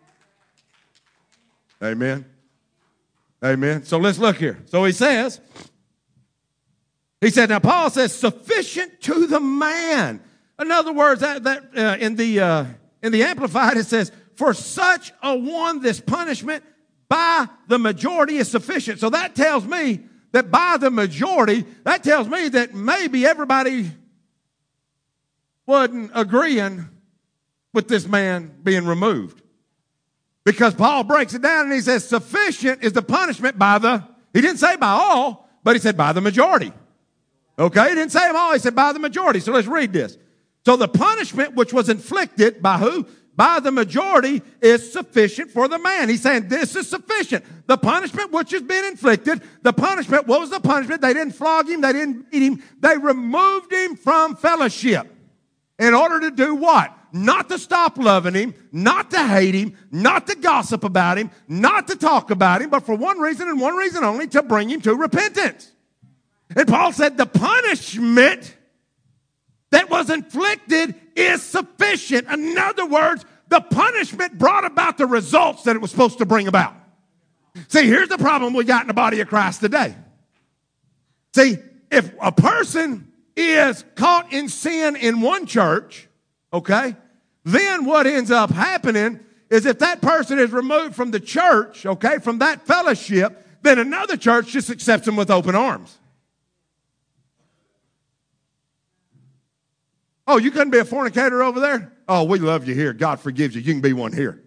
Amen. Amen. So let's look here. So he said, now Paul says, sufficient to the man. In other words, in the Amplified, it says, for such a one, this punishment by the majority is sufficient. So that tells me that by the majority, that tells me that maybe everybody wasn't agreeing with this man being removed. Because Paul breaks it down and he says sufficient is the punishment by the, he didn't say by all, but he said by the majority. Okay, he didn't say them all, he said by the majority. So let's read this. So the punishment which was inflicted by who? By the majority is sufficient for the man. He's saying this is sufficient. The punishment which has been inflicted, the punishment, what was the punishment? They didn't flog him, they didn't beat him, they removed him from fellowship. In order to do what? Not to stop loving him, not to hate him, not to gossip about him, not to talk about him, but for one reason and one reason only, to bring him to repentance. And Paul said the punishment that was inflicted is sufficient. In other words, the punishment brought about the results that it was supposed to bring about. See, here's the problem we got in the body of Christ today. See, if a person is caught in sin in one church, okay, then what ends up happening is if that person is removed from the church, okay, from that fellowship, then another church just accepts them with open arms. Oh, you couldn't be a fornicator over there? Oh, we love you here. God forgives you. You can be one here.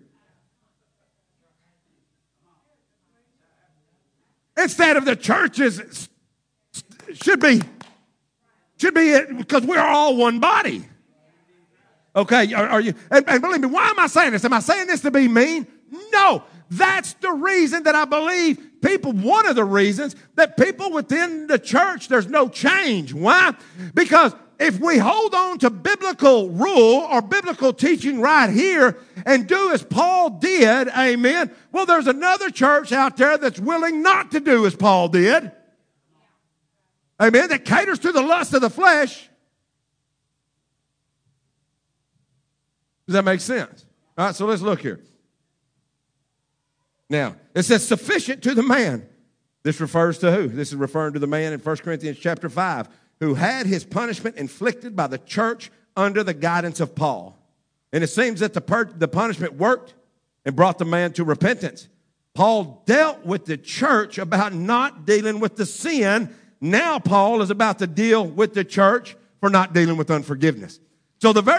Instead of the churches should be it, because we're all one body. Okay, are you? And believe me, why am I saying this? Am I saying this to be mean? No, that's the reason that I believe people, one of the reasons that people within the church, there's no change. Why? Because if we hold on to biblical rule or biblical teaching right here and do as Paul did, amen, well, there's another church out there that's willing not to do as Paul did. Amen, that caters to the lust of the flesh. Does that make sense? All right, so let's look here. Now, it says sufficient to the man. This refers to who? This is referring to the man in 1 Corinthians chapter 5 who had his punishment inflicted by the church under the guidance of Paul. And it seems that the punishment worked and brought the man to repentance. Paul dealt with the church about not dealing with the sin. Now Paul is about to deal with the church for not dealing with unforgiveness. So the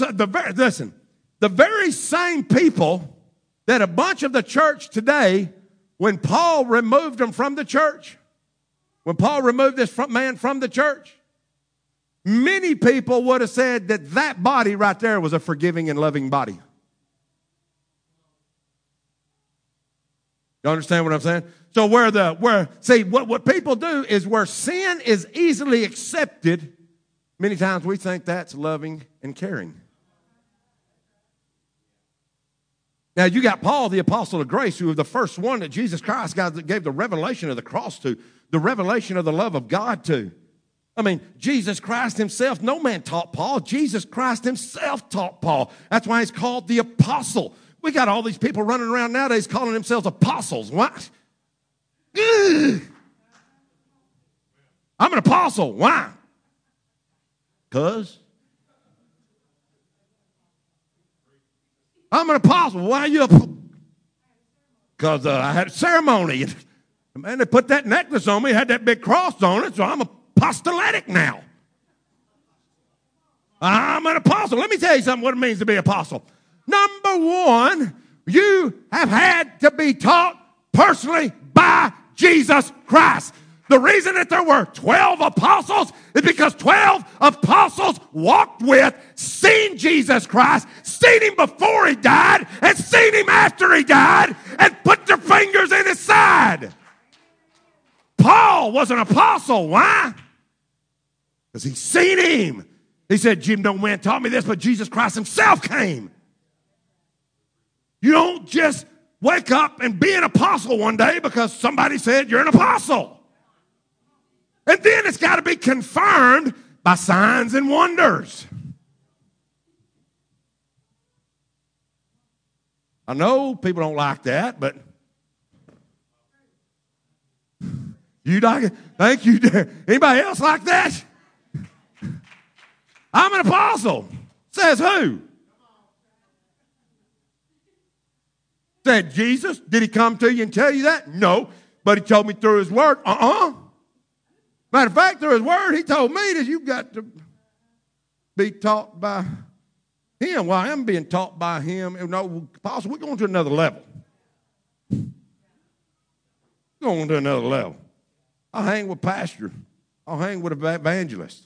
very same people that a bunch of the church today, when Paul removed them from the church, when Paul removed this man from the church, many people would have said that that body right there was a forgiving and loving body. You understand what I'm saying? So what people do is where sin is easily accepted, many times we think that's loving and caring. Now, you got Paul, the apostle of grace, who was the first one that Jesus Christ gave the revelation of the cross to, the revelation of the love of God to. I mean, Jesus Christ himself, no man taught Paul. Jesus Christ himself taught Paul. That's why he's called the apostle. We got all these people running around nowadays calling themselves apostles. What? Ugh. I'm an apostle. Why? Because I'm an apostle. Why are you? Because I had a ceremony. Man, they put that necklace on me, had that big cross on it, so I'm apostolic now. I'm an apostle. Let me tell you something what it means to be an apostle. Number one, you have had to be taught personally by Jesus Christ. The reason that there were 12 apostles is because 12 apostles walked with, seen Jesus Christ, seen him before he died, and seen him after he died, and put their fingers in his side. Paul was an apostle. Why? Because he seen him. He said, Jim, no man taught me this, but Jesus Christ himself came. You don't just wake up and be an apostle one day because somebody said you're an apostle. And then it's got to be confirmed by signs and wonders. I know people don't like that, but you like it? Thank you. Anybody else like that? I'm an apostle. Says who? Said Jesus. Did he come to you and tell you that? No. But he told me through his word. Matter of fact, through his word, he told me that you've got to be taught by him. Well, I am being taught by him. No, apostle, we're going to another level. Going to another level. I'll hang with pastor. I'll hang with evangelists.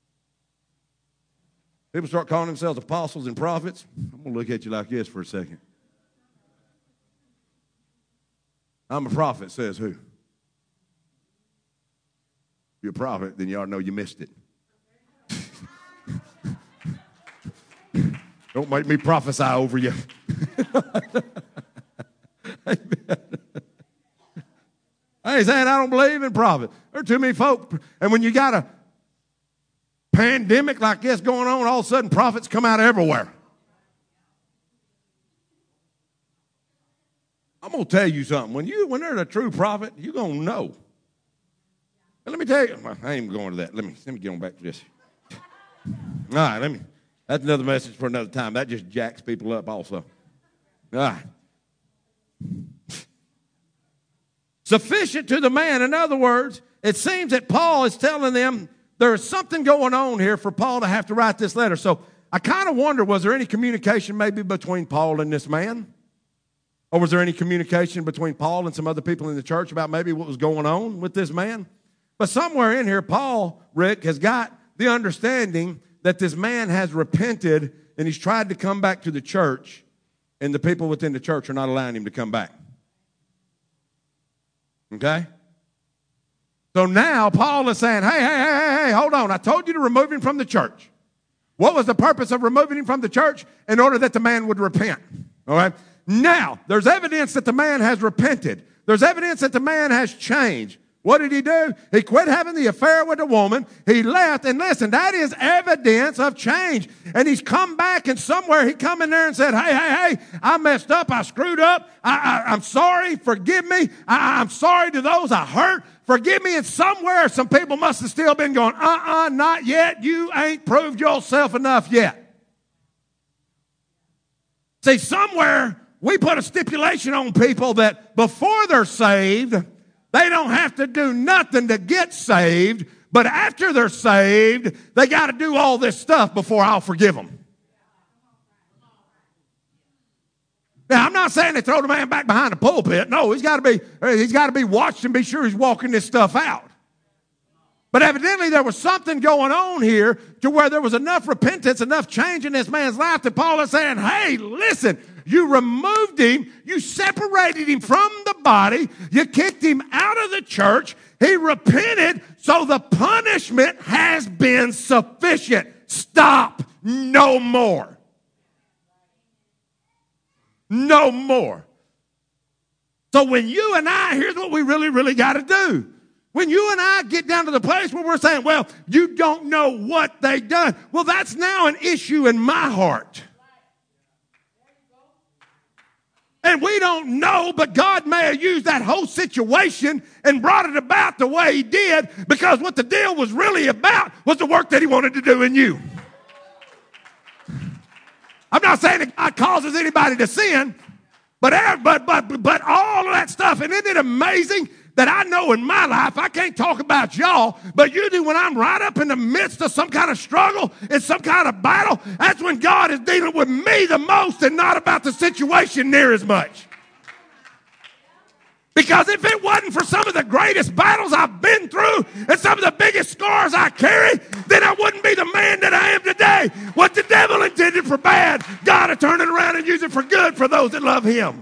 People start calling themselves apostles and prophets. I'm going to look at you like this for a second. I'm a prophet, says who? If you're a prophet, then you ought to know you missed it. Don't make me prophesy over you. I ain't saying I don't believe in prophets. There are too many folk. And when you got a pandemic like this going on, all of a sudden prophets come out everywhere. I'm going to tell you something. When there's a true prophet, you're going to know. And let me tell you, I ain't even going to that. Let me get on back to this. All right, that's another message for another time. That just jacks people up also. All right. Sufficient to the man. In other words, it seems that Paul is telling them there's something going on here for Paul to have to write this letter. So I kind of wonder, was there any communication maybe between Paul and this man? Or was there any communication between Paul and some other people in the church about maybe what was going on with this man? But somewhere in here, Paul, Rick, has got the understanding that this man has repented and he's tried to come back to the church, and the people within the church are not allowing him to come back. Okay? So now Paul is saying, hey, hold on. I told you to remove him from the church. What was the purpose of removing him from the church? In order that the man would repent. All right? Now, there's evidence that the man has repented. There's evidence that the man has changed. What did he do? He quit having the affair with the woman. He left. And listen, that is evidence of change. And he's come back, and somewhere he come in there and said, hey, I messed up. I screwed up. I'm sorry. Forgive me. I'm sorry to those I hurt. Forgive me. And somewhere some people must have still been going, not yet. You ain't proved yourself enough yet. See, somewhere we put a stipulation on people that before they're saved, they don't have to do nothing to get saved, but after they're saved, they got to do all this stuff before I'll forgive them. Now, I'm not saying they throw the man back behind the pulpit. No, he's got to be watched and be sure he's walking this stuff out. But evidently there was something going on here to where there was enough repentance, enough change in this man's life that Paul is saying, hey, listen, you removed him, you separated him from the body, you kicked him out of the church, he repented, so the punishment has been sufficient. Stop, no more. No more. So when you and I, here's what we really, really got to do. When you and I get down to the place where we're saying, well, you don't know what they've done. Well, that's now an issue in my heart. And we don't know, but God may have used that whole situation and brought it about the way he did, because what the deal was really about was the work that he wanted to do in you. I'm not saying that God causes anybody to sin, but all of that stuff. And isn't it amazing that I know in my life, I can't talk about y'all, but usually when I'm right up in the midst of some kind of struggle, it's some kind of battle, that's when God is dealing with me the most and not about the situation near as much. Because if it wasn't for some of the greatest battles I've been through and some of the biggest scars I carry, then I wouldn't be the man that I am today. What the devil intended for bad, God will turn it around and use it for good for those that love him.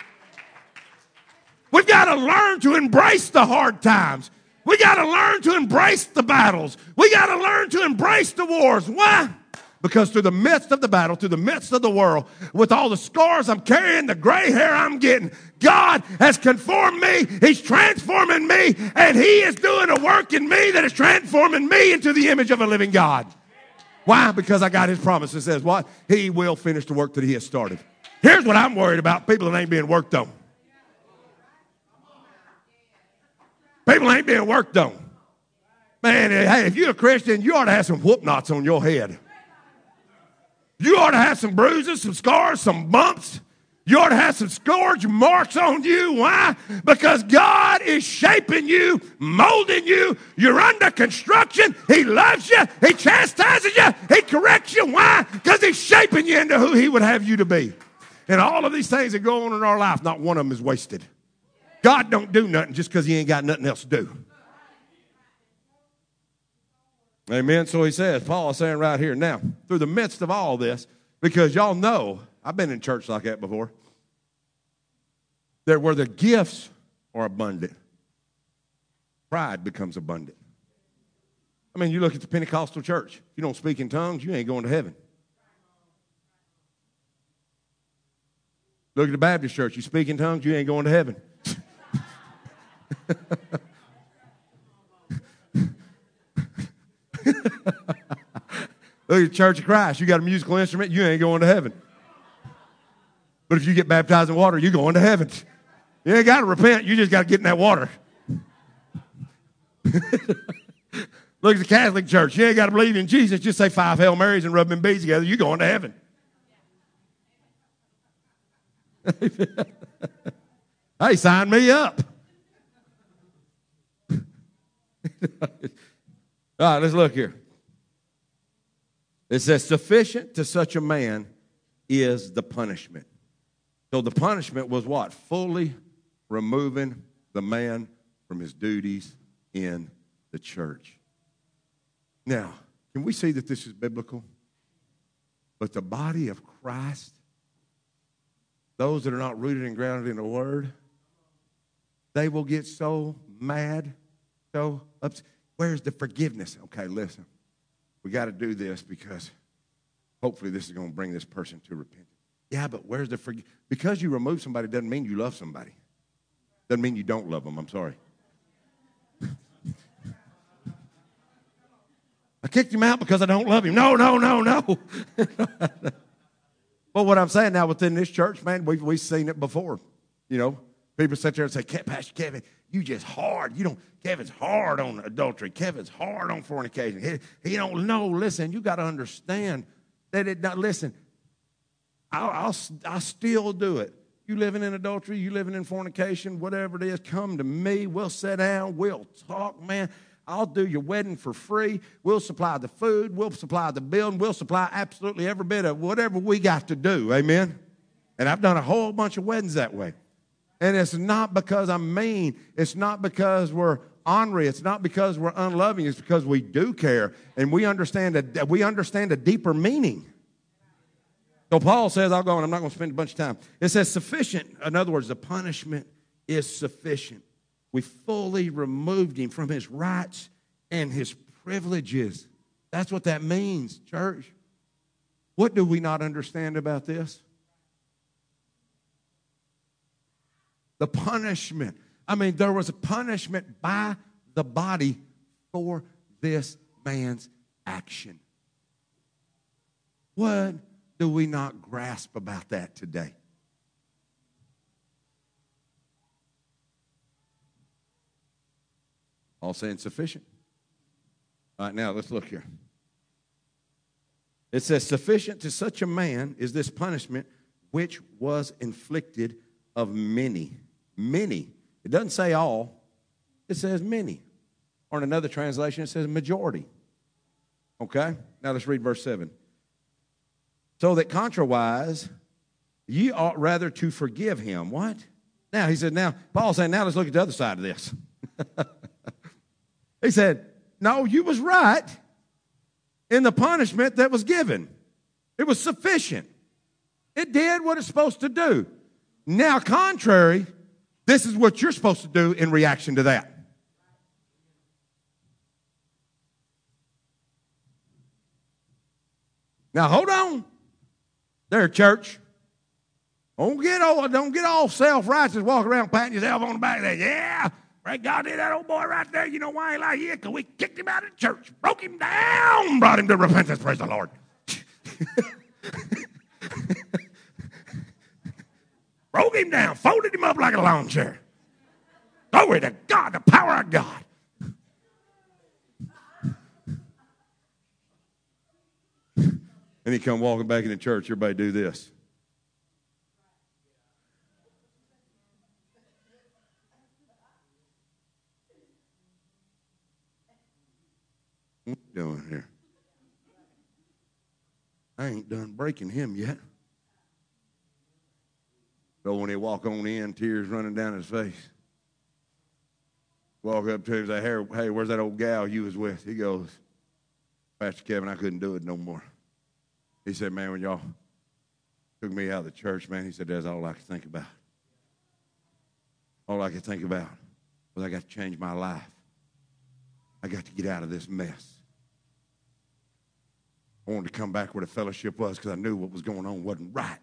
We've got to learn to embrace the hard times. We got to learn to embrace the battles. We got to learn to embrace the wars. Why? Because through the midst of the battle, through the midst of the world, with all the scars I'm carrying, the gray hair I'm getting, God has conformed me. He's transforming me, and he is doing a work in me that is transforming me into the image of a living God. Why? Because I got his promise. It says what? He will finish the work that he has started. Here's what I'm worried about. People that ain't being worked on. People ain't being worked on. Man, hey, if you're a Christian, you ought to have some whoop knots on your head. You ought to have some bruises, some scars, some bumps. You ought to have some scourge marks on you. Why? Because God is shaping you, molding you. You're under construction. He loves you. He chastises you. He corrects you. Why? Because he's shaping you into who he would have you to be. And all of these things that go on in our life, not one of them is wasted. God don't do nothing just because he ain't got nothing else to do. Amen. So he says, Paul is saying right here, now, through the midst of all this, because y'all know, I've been in church like that before, that where the gifts are abundant, pride becomes abundant. I mean, you look at the Pentecostal church. If you don't speak in tongues, you ain't going to heaven. Look at the Baptist church. You speak in tongues, you ain't going to heaven. Look at the Church of Christ. You got a musical instrument, you ain't going to heaven. But if you get baptized in water, you're going to heaven. You ain't got to repent. You just got to get in that water. Look at the Catholic Church. You ain't got to believe in Jesus. Just say 5 Hail Marys and rub them beads together. You're going to heaven. Hey, sign me up. All right, let's look here. It says, sufficient to such a man is the punishment. So the punishment was what? Fully removing the man from his duties in the church. Now, can we see that this is biblical? But the body of Christ, those that are not rooted and grounded in the Word, they will get so mad, so upset. Where's the forgiveness? Okay, listen. We got to do this because hopefully this is going to bring this person to repentance. Yeah, but where's the forgiveness? Because you remove somebody doesn't mean you love somebody. Doesn't mean you don't love them. I'm sorry. I kicked him out because I don't love him. No. Well, what I'm saying now within this church, man, we've seen it before. You know, people sit there and say, Pastor Kevin, you just hard. Kevin's hard on adultery. Kevin's hard on fornication. He don't know. Listen, you got to understand that it not. Listen, I'll still do it. You living in adultery, you living in fornication, whatever it is, come to me. We'll sit down. We'll talk, man. I'll do your wedding for free. We'll supply the food. We'll supply the building. We'll supply absolutely every bit of whatever we got to do. Amen? And I've done a whole bunch of weddings that way. And it's not because I'm mean. It's not because we're ornery. It's not because we're unloving. It's because we do care. And we understand a deeper meaning. So Paul says, I'll go and I'm not going to spend a bunch of time. It says sufficient. In other words, the punishment is sufficient. We fully removed him from his rights and his privileges. That's what that means, church. What do we not understand about this? The punishment. I mean, there was a punishment by the body for this man's action. What do we not grasp about that today? All saying sufficient. All right, now let's look here. It says, sufficient to such a man is this punishment which was inflicted of many. Many. It doesn't say all. It says many. Or in another translation, it says majority. Okay? Now let's read verse 7. So that contrariwise, ye ought rather to forgive him. What? Now, he said, now, Paul's saying, now let's look at the other side of this. He said, no, you was right in the punishment that was given. It was sufficient. It did what it's supposed to do. Now, contrary, this is what you're supposed to do in reaction to that. Now, hold on. There, church. Don't get all self-righteous, walk around patting yourself on the back there. Yeah, praise God, did that old boy right there. You know why he like here? Because we kicked him out of the church, broke him down, brought him to repentance. Praise the Lord. Broke him down, folded him up like a lawn chair. Glory to God, the power of God. And he come walking back in the church. Everybody do this. What you doing here? I ain't done breaking him yet. So when he walk on in, tears running down his face. Walk up to him and say, hey, where's that old gal you was with? He goes, Pastor Kevin, I couldn't do it no more. He said, man, when y'all took me out of the church, man, he said, that's all I could think about. All I could think about was I got to change my life. I got to get out of this mess. I wanted to come back where the fellowship was because I knew what was going on wasn't right.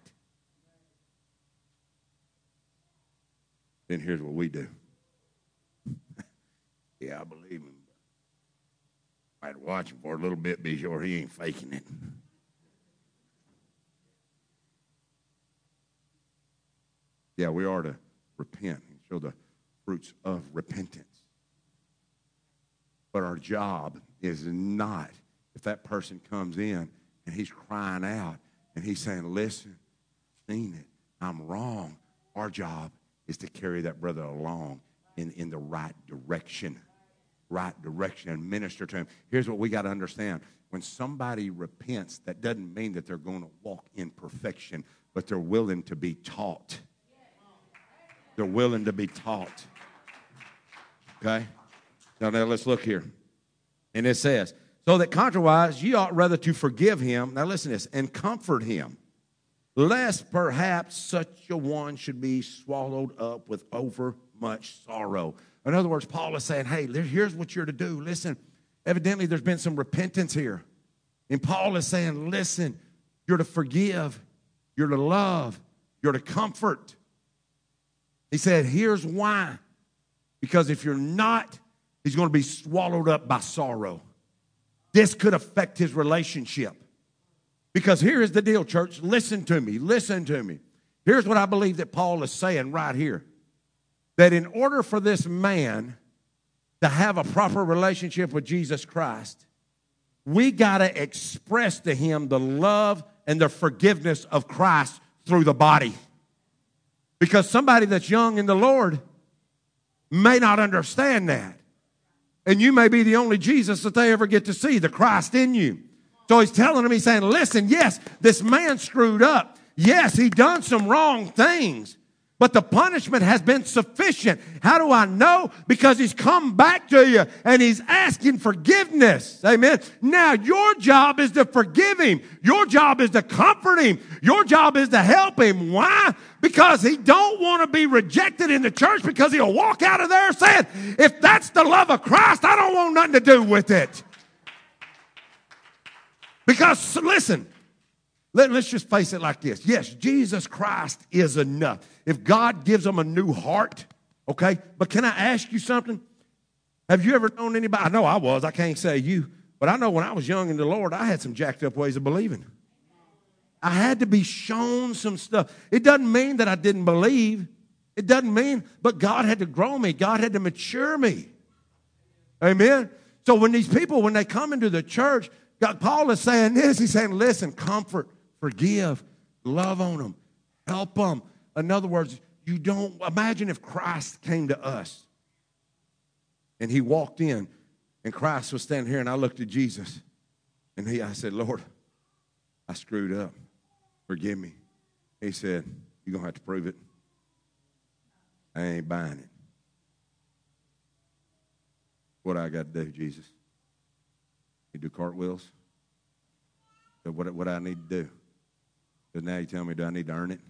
Then here's what we do. Yeah, I believe him. I had to watch him for a little bit, be sure he ain't faking it. Yeah, we are to repent and show the fruits of repentance. But our job is not, if that person comes in and he's crying out and he's saying, listen, I've seen it, I'm wrong. Our job is to carry that brother along in the right direction. Right direction and minister to him. Here's what we got to understand. When somebody repents, that doesn't mean that they're going to walk in perfection, but they're willing to be taught. They're willing to be taught. Okay? Now let's look here. And it says, so that contrariwise, ye ought rather to forgive him, now listen to this, and comfort him, lest perhaps such a one should be swallowed up with overmuch sorrow. In other words, Paul is saying, hey, here's what you're to do. Listen, evidently there's been some repentance here. And Paul is saying, listen, you're to forgive, you're to love, you're to comfort. He said, here's why. Because if you're not, he's going to be swallowed up by sorrow. This could affect his relationship. Because here is the deal, church. Listen to me. Listen to me. Here's what I believe that Paul is saying right here. That in order for this man to have a proper relationship with Jesus Christ, we got to express to him the love and the forgiveness of Christ through the body. Because somebody that's young in the Lord may not understand that. And you may be the only Jesus that they ever get to see, the Christ in you. So he's telling them, he's saying, listen, yes, this man screwed up. Yes, he done some wrong things. But the punishment has been sufficient. How do I know? Because he's come back to you and he's asking forgiveness. Amen. Now your job is to forgive him. Your job is to comfort him. Your job is to help him. Why? Because he don't want to be rejected in the church, because he'll walk out of there saying, if that's the love of Christ, I don't want nothing to do with it. Because listen, let's just face it like this. Yes, Jesus Christ is enough. If God gives them a new heart, okay? But can I ask you something? Have you ever known anybody? I know I was. I can't say you. But I know when I was young in the Lord, I had some jacked up ways of believing. I had to be shown some stuff. It doesn't mean that I didn't believe. It doesn't mean, but God had to grow me. God had to mature me. Amen? So when these people, when they come into the church, Paul is saying this. He's saying, listen, comfort, forgive, love on them, help them. In other words, you don't imagine if Christ came to us and he walked in and Christ was standing here and I looked at Jesus and I said, Lord, I screwed up. Forgive me. He said, you're going to have to prove it. I ain't buying it. What I got to do, Jesus? You do cartwheels? So what I need to do? Because now you tell me, do I need to earn it?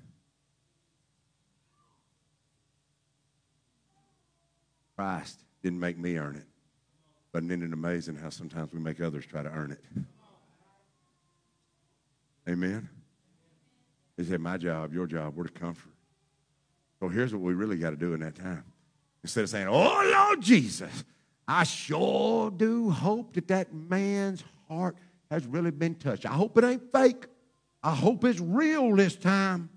Christ didn't make me earn it. But isn't it amazing how sometimes we make others try to earn it? Amen. He said, my job, your job, we're to comfort. So here's what we really got to do in that time. Instead of saying, oh, Lord Jesus, I sure do hope that that man's heart has really been touched. I hope it ain't fake. I hope it's real this time.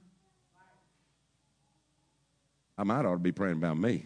I might ought to be praying about me.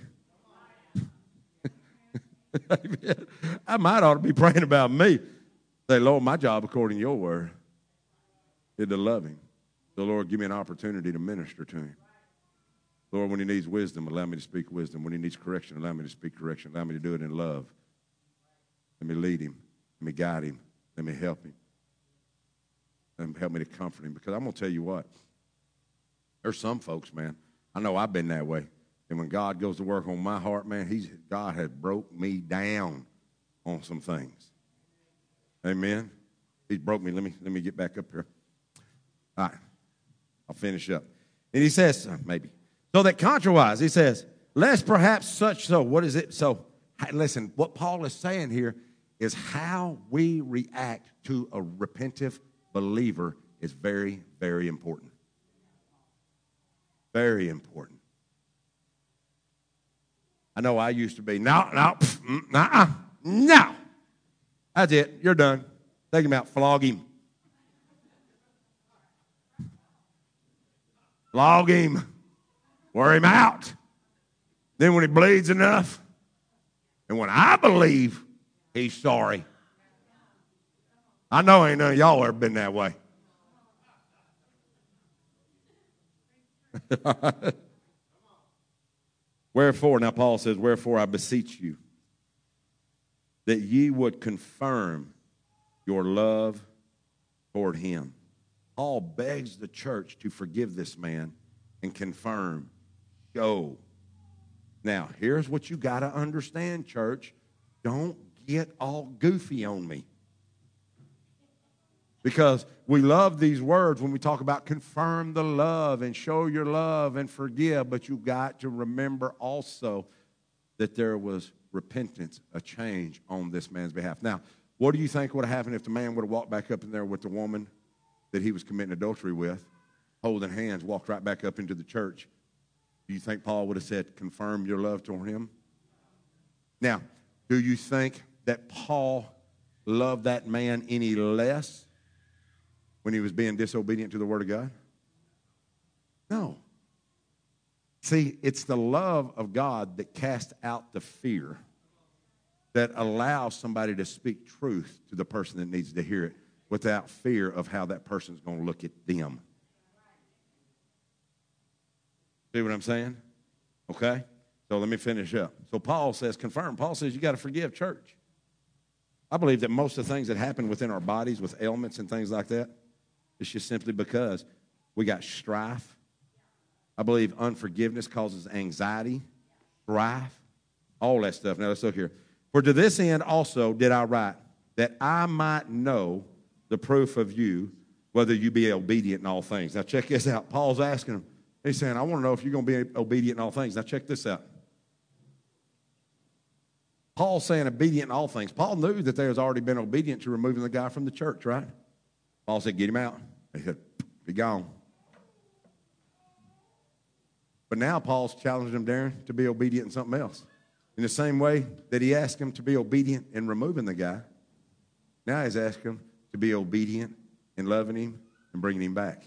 I might ought to be praying about me. Say, Lord, my job, according to your word, is to love him. So, Lord, give me an opportunity to minister to him. Lord, when he needs wisdom, allow me to speak wisdom. When he needs correction, allow me to speak correction. Allow me to do it in love. Let me lead him. Let me guide him. Let me help him. Let him help me to comfort him. Because I'm going to tell you what. There's some folks, man. I know I've been that way. And when God goes to work on my heart, man, God has broke me down on some things. Amen. He's broke me. Let me get back up here. All right. I'll finish up. And he says, maybe. So that contrawise, he says, lest perhaps such, so what is it? So listen, what Paul is saying here is how we react to a repentant believer is very, very important. Very important. I know I used to be, no. That's it. You're done. Take him out. Flog him. Flog him. Wear him out. Then when he bleeds enough, and when I believe he's sorry, I know ain't none of y'all ever been that way. Wherefore, now Paul says, wherefore I beseech you that ye would confirm your love toward him. Paul begs the church to forgive this man and confirm, show. Now, here's what you got to understand, church. Don't get all goofy on me. Because we love these words when we talk about confirm the love and show your love and forgive, but you've got to remember also that there was repentance, a change on this man's behalf. Now, what do you think would have happened if the man would have walked back up in there with the woman that he was committing adultery with, holding hands, walked right back up into the church? Do you think Paul would have said, confirm your love toward him? Now, do you think that Paul loved that man any less when he was being disobedient to the Word of God? No. See, it's the love of God that casts out the fear, that allows somebody to speak truth to the person that needs to hear it without fear of how that person's going to look at them. See what I'm saying? Okay? So let me finish up. So Paul says, confirm. Paul says you got to forgive, church. I believe that most of the things that happen within our bodies with ailments and things like that, it's just simply because we got strife. I believe unforgiveness causes anxiety, strife, all that stuff. Now let's look here. For to this end also did I write, that I might know the proof of you, whether you be obedient in all things. Now check this out. Paul's asking him. He's saying, I want to know if you're going to be obedient in all things. Now check this out. Paul's saying obedient in all things. Paul knew that they has already been obedient to removing the guy from the church, right? Paul said, get him out. He said, be gone. But now Paul's challenging him, Darren, to be obedient in something else. In the same way that he asked him to be obedient in removing the guy, now he's asking him to be obedient in loving him and bringing him back.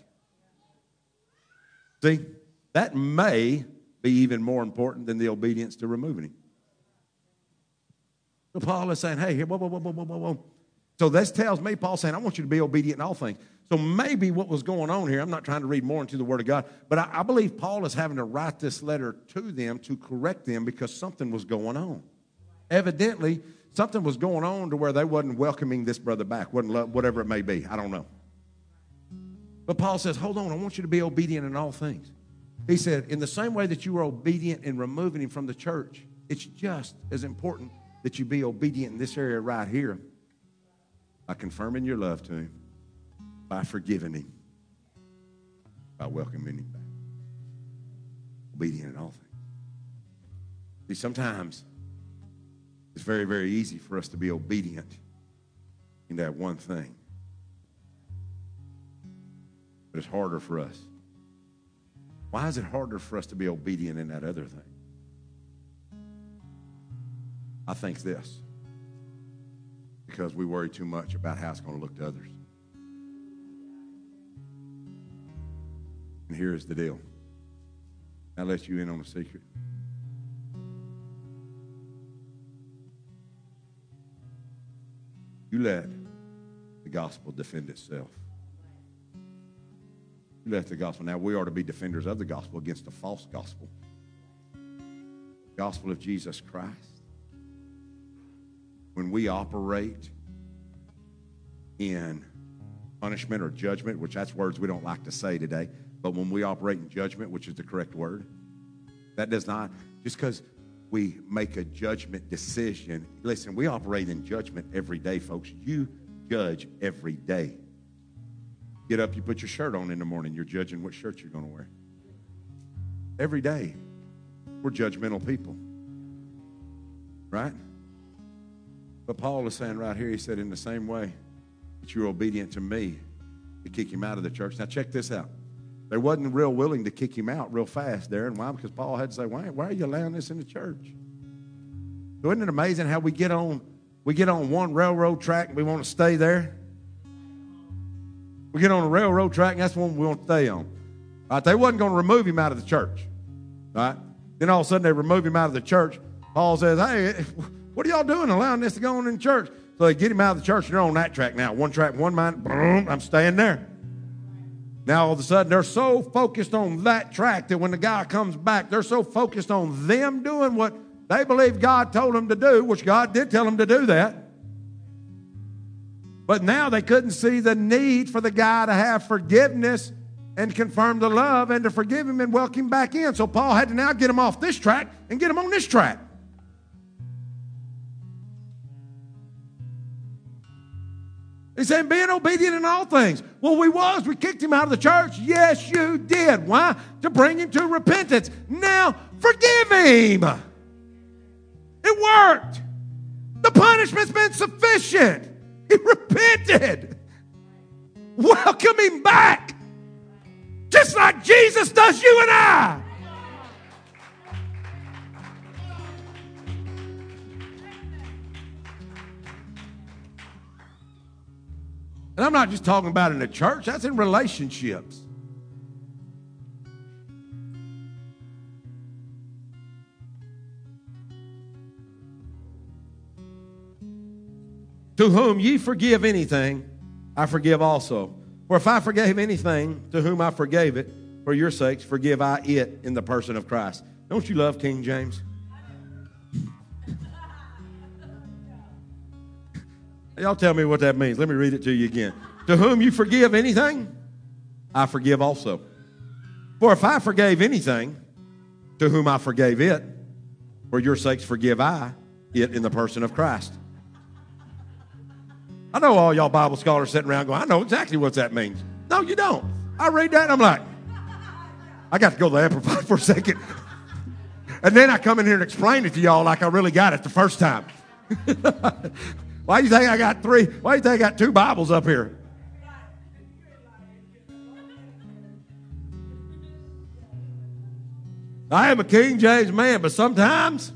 See, that may be even more important than the obedience to removing him. So Paul is saying, hey, here, whoa. So this tells me, Paul's saying, I want you to be obedient in all things. So maybe what was going on here, I'm not trying to read more into the Word of God, but I believe Paul is having to write this letter to them to correct them because something was going on. Evidently, something was going on to where they wasn't welcoming this brother back, whatever it may be. I don't know. But Paul says, hold on, I want you to be obedient in all things. He said, in the same way that you were obedient in removing him from the church, it's just as important that you be obedient in this area right here by confirming your love to him, by forgiving him, by welcoming him back. Obedient in all things. See, sometimes it's very, very easy for us to be obedient in that one thing. but it's harder for us. Why is it harder for us to be obedient in that other thing? I think this. Because we worry too much about how it's going to look to others. And here's the deal. I'll let you in on a secret. You let the gospel defend itself. You let the gospel. Now, we are to be defenders of the gospel against the false gospel. The gospel of Jesus Christ. When we operate in punishment or judgment, which that's words we don't like to say today, but when we operate in judgment, which is the correct word, that does not, just because we make a judgment decision, listen, we operate in judgment every day, folks. You judge every day. Get up, you put your shirt on in the morning, you're judging what shirt you're going to wear. Every day, we're judgmental people. Right? But Paul is saying right here, he said, in the same way that you're obedient to me to kick him out of the church. Now check this out. They wasn't real willing to kick him out real fast, Darren. Why? Because Paul had to say, why are you allowing this in the church? So isn't it amazing how we get on one railroad track and we want to stay there? We get on a railroad track and that's the one we want to stay on. All right, they wasn't going to remove him out of the church. All right? Then all of a sudden they remove him out of the church. Paul says, hey, what are y'all doing allowing this to go on in the church? So they get him out of the church and they're on that track now. One track, one mind, boom, I'm staying there. Now all of a sudden they're so focused on that track that when the guy comes back, they're so focused on them doing what they believe God told them to do, which God did tell them to do that. But now they couldn't see the need for the guy to have forgiveness and confirm the love and to forgive him and welcome him back in. So Paul had to now get him off this track and get him on this track. He said, being obedient in all things. Well, we kicked him out of the church. Yes, you did. Why? To bring him to repentance. Now, forgive him. It worked. The punishment's been sufficient. He repented. Welcome him back. Just like Jesus does you and I. And I'm not just talking about in the church. That's in relationships. To whom ye forgive anything, I forgive also. For if I forgave anything, to whom I forgave it, for your sakes, forgive I it in the person of Christ. Don't you love King James? Y'all tell me what that means. Let me read it to you again. To whom you forgive anything, I forgive also. For if I forgave anything, to whom I forgave it, for your sakes forgive I it in the person of Christ. I know all y'all Bible scholars sitting around going, I know exactly what that means. No, you don't. I read that and I'm like, I got to go to the Amplified for a second. And then I come in here and explain it to y'all like I really got it the first time. Why do you think I got three? Why do you think I got two Bibles up here? I am a King James man, but sometimes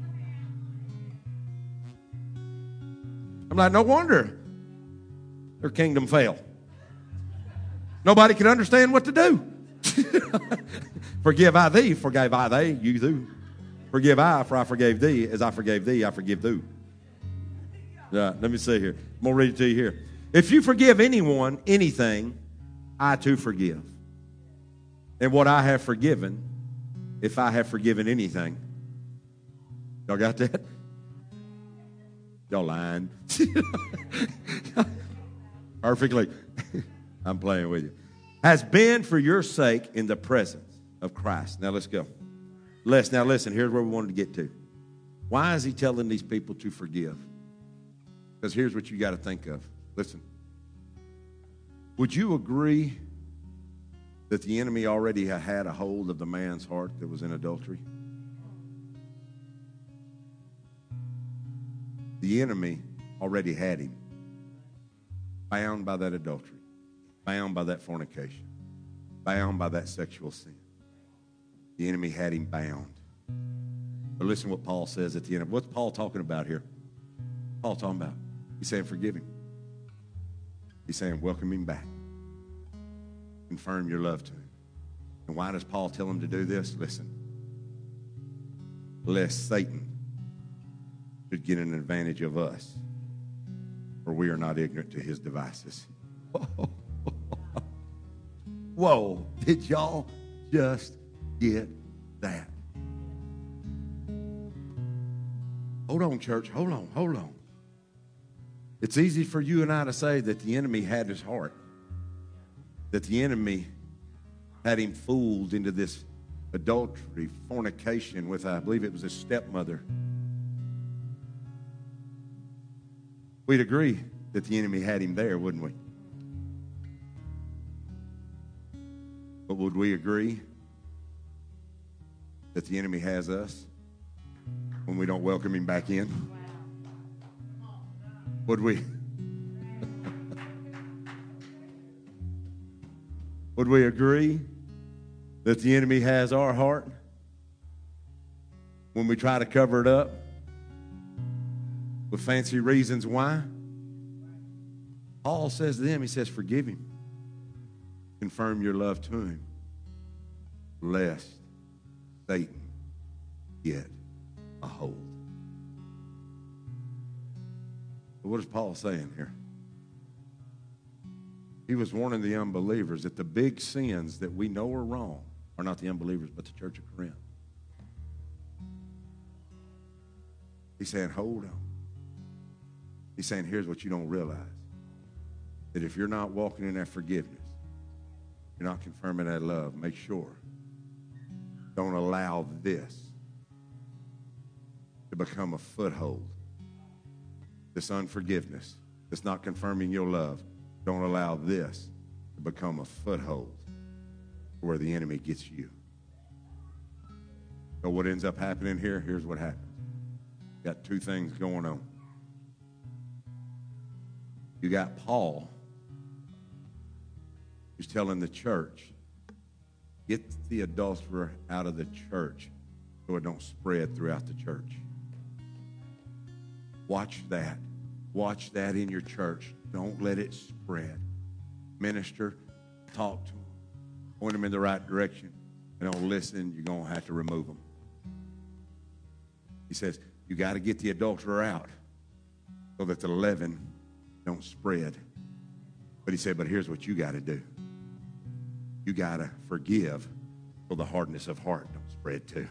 I'm like, no wonder their kingdom fell. Nobody can understand what to do. Forgive I thee, forgave I thee, you do. Forgive I, for I forgave thee, as I forgave thee, I forgive thee. Let me see here. I'm going to read it to you here. If you forgive anyone anything, I too forgive. And what I have forgiven, if I have forgiven anything. Y'all got that? Y'all lying. Perfectly. I'm playing with you. Has been for your sake in the presence of Christ. Now let's go. Now listen, here's where we wanted to get to. Why is he telling these people to forgive? Because here's what you got to think of. Listen. Would you agree that the enemy already had a hold of the man's heart that was in adultery? The enemy already had him. Bound by that adultery. Bound by that fornication. bound by that sexual sin. The enemy had him bound. But listen what Paul says at the end of what's Paul talking about here? Paul talking about? He's saying forgive him. He's saying welcome him back. Confirm your love to him. And why does Paul tell him to do this? Listen. Lest Satan should get an advantage of us, for we are not ignorant to his devices. Whoa, did y'all just get that? Hold on, church. Hold on. It's easy for you and I to say that the enemy had his heart, that the enemy had him fooled into this adultery, fornication with, I believe it was his stepmother. We'd agree that the enemy had him there, wouldn't we? But would we agree that the enemy has us when we don't welcome him back in? Would we? Would we agree that the enemy has our heart when we try to cover it up with fancy reasons why? Paul says to them, he says, forgive him. Confirm your love to him, lest Satan get a hold. But what is Paul saying here? He was warning the unbelievers that the big sins that we know are wrong are not the unbelievers, but the church of Corinth. He's saying, hold on. He's saying, here's what you don't realize. That if you're not walking in that forgiveness, you're not confirming that love, make sure. Don't allow this to become a foothold. This unforgiveness, this not confirming your love, don't allow this to become a foothold where the enemy gets you. So what ends up happening here, here's what happens. Got two things going on. You got Paul, who's telling the church, get the adulterer out of the church so it don't spread throughout the church. Watch that. Watch that in your church. Don't let it spread. Minister, talk to them. Point them in the right direction. They don't listen, you're going to have to remove them. He says, you got to get the adulterer out so that the leaven don't spread. But he said, but here's what you got to do. You got to forgive so the hardness of heart don't spread too.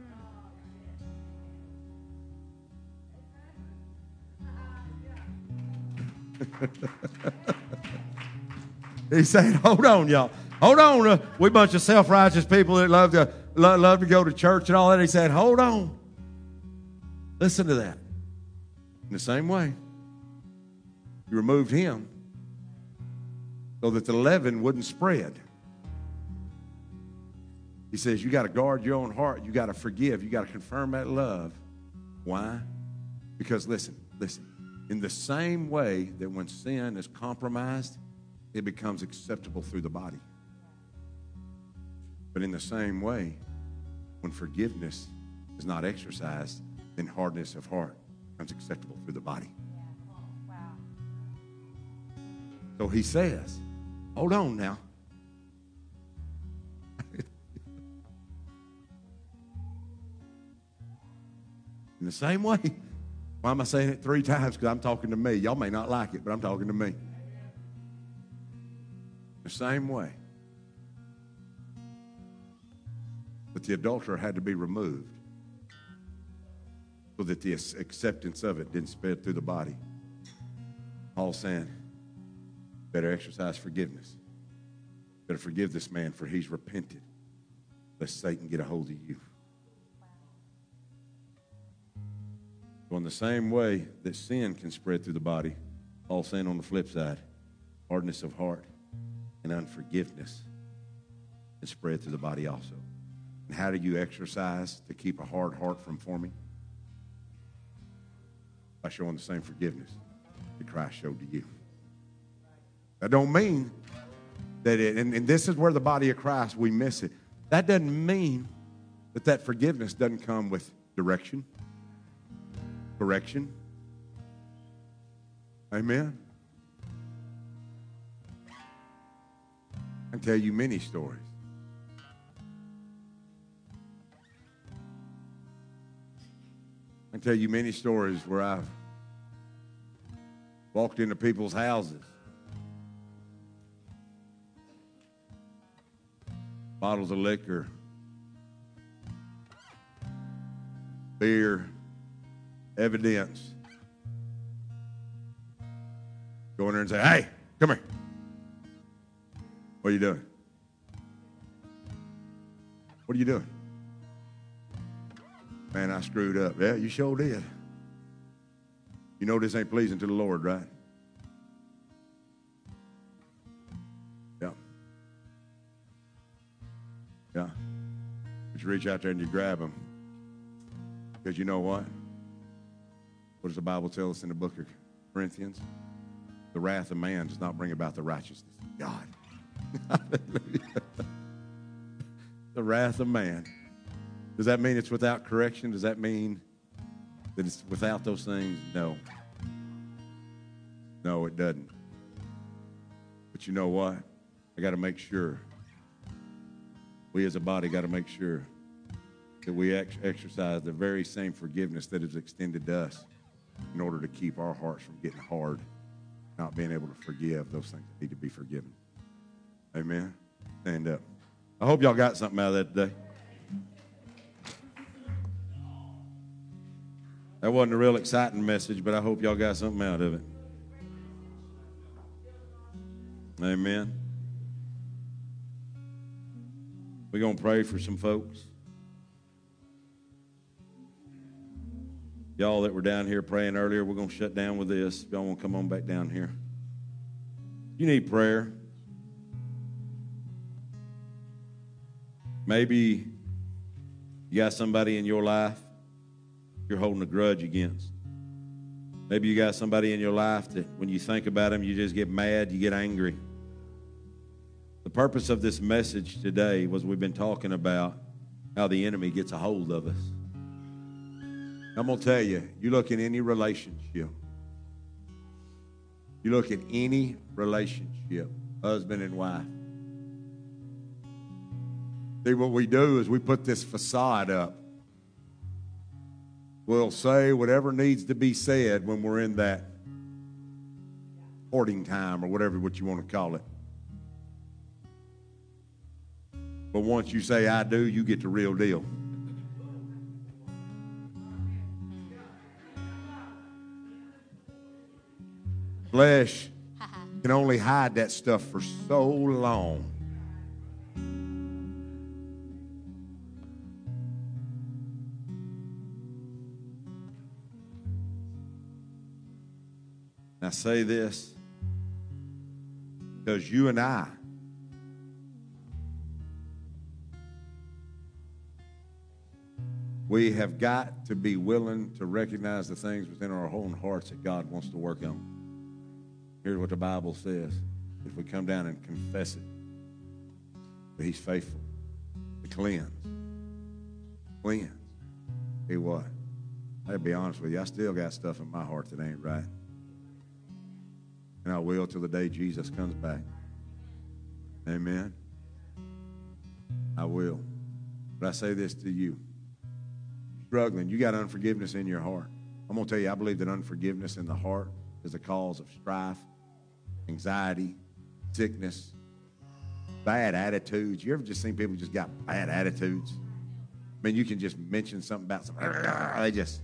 He's saying, hold on, y'all. Hold on. We a bunch of self-righteous people that love to go to church and all that. He said, hold on. Listen to that. In the same way, you removed him so that the leaven wouldn't spread. He says, you got to guard your own heart. You got to forgive. You got to confirm that love. Why? Because listen. In the same way that when sin is compromised, it becomes acceptable through the body. But in the same way, when forgiveness is not exercised, then hardness of heart becomes acceptable through the body. Wow. So he says, hold on now. In the same way. Why am I saying it 3 times? Because I'm talking to me. Y'all may not like it, but I'm talking to me. The same way. But the adulterer had to be removed so that the acceptance of it didn't spread through the body. Paul's saying, better exercise forgiveness. Better forgive this man, for he's repented, lest Satan get a hold of you. So in the same way that sin can spread through the body, Paul's saying on the flip side, hardness of heart and unforgiveness can spread through the body also. And how do you exercise to keep a hard heart from forming? By showing the same forgiveness that Christ showed to you. That don't mean And this is where the body of Christ, we miss it. That doesn't mean that forgiveness doesn't come with direction, correction. Amen. I can tell you many stories. I can tell you many stories where I've walked into people's houses, bottles of liquor, beer, evidence. Go in there and say, hey, come here. What are you doing? What are you doing? Man, I screwed up. Yeah, you sure did. You know this ain't pleasing to the Lord, right? Yeah. Yeah. But you reach out there and you grab them. Because you know what? What does the Bible tell us in the book of Corinthians? The wrath of man does not bring about the righteousness of God. Hallelujah. The wrath of man. Does that mean it's without correction? Does that mean that it's without those things? No. No, it doesn't. But you know what? I got to make sure. We as a body got to make sure that we exercise the very same forgiveness that is extended to us in order to keep our hearts from getting hard, not being able to forgive those things that need to be forgiven. Amen. Stand up. I hope y'all got something out of that today. That wasn't a real exciting message, but I hope y'all got something out of it. Amen. We're going to pray for some folks. Y'all that were down here praying earlier, we're going to shut down with this. Y'all want to come on back down here. You need prayer. Maybe you got somebody in your life you're holding a grudge against. Maybe you got somebody in your life that when you think about them, you just get mad, you get angry. The purpose of this message today was we've been talking about how the enemy gets a hold of us. I'm going to tell you, you look at any relationship, husband and wife. See, what we do is we put this facade up. We'll say whatever needs to be said when we're in that courting time or whatever what you want to call it. But once you say, I do, you get the real deal. Flesh can only hide that stuff for so long. I say this because you and I we have got to be willing to recognize the things within our own hearts that God wants to work on. Here's what the Bible says. If we come down and confess it, that He's faithful to cleanse. Hey, what? I'll be honest with you. I still got stuff in my heart that ain't right. And I will till the day Jesus comes back. Amen. I will. But I say this to you. Struggling, you got unforgiveness in your heart. I'm going to tell you, I believe that unforgiveness in the heart is a cause of strife, anxiety, sickness, bad attitudes. You ever just seen people just got bad attitudes? I mean, you can just mention something about something. They just...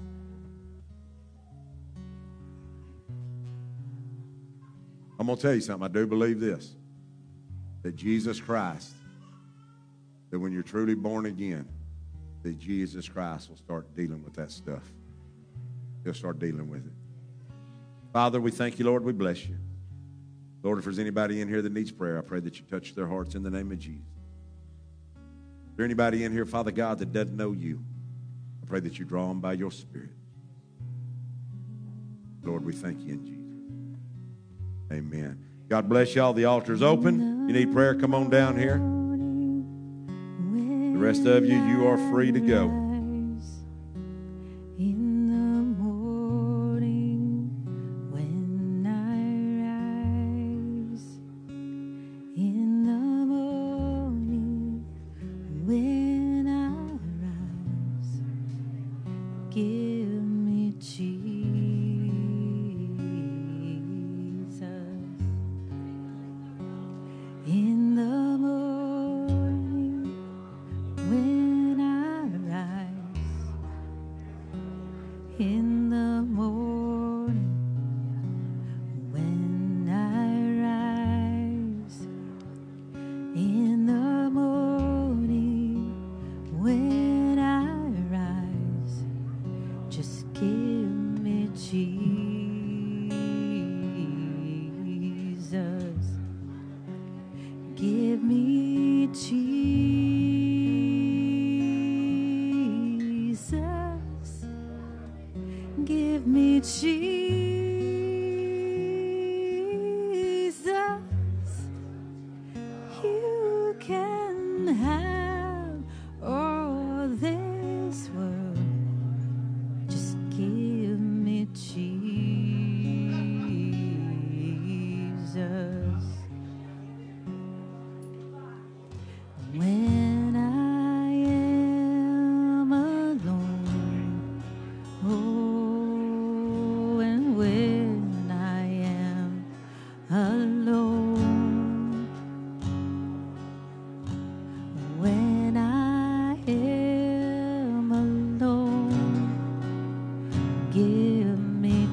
I'm going to tell you something. I do believe this, that Jesus Christ, that when you're truly born again, that Jesus Christ will start dealing with that stuff. He'll start dealing with it. Father, we thank you, Lord. We bless you. Lord, if there's anybody in here that needs prayer, I pray that you touch their hearts in the name of Jesus. Is there anybody in here, Father God, that doesn't know you? I pray that you draw them by your Spirit. Lord, we thank you in Jesus. Amen. God bless y'all. The altar's open. You need prayer? Come on down here. The rest of you, you are free to go. In the morning when I rise, in the morning when I rise, give me Jesus. In the morning when I rise, in the morning when I rise, in the morning when I rise, just give me Jesus. Give me Jesus. Give me Jesus. You can have all this world. Just give me Jesus. When I am alone, oh, and when I am alone, when I am alone, give me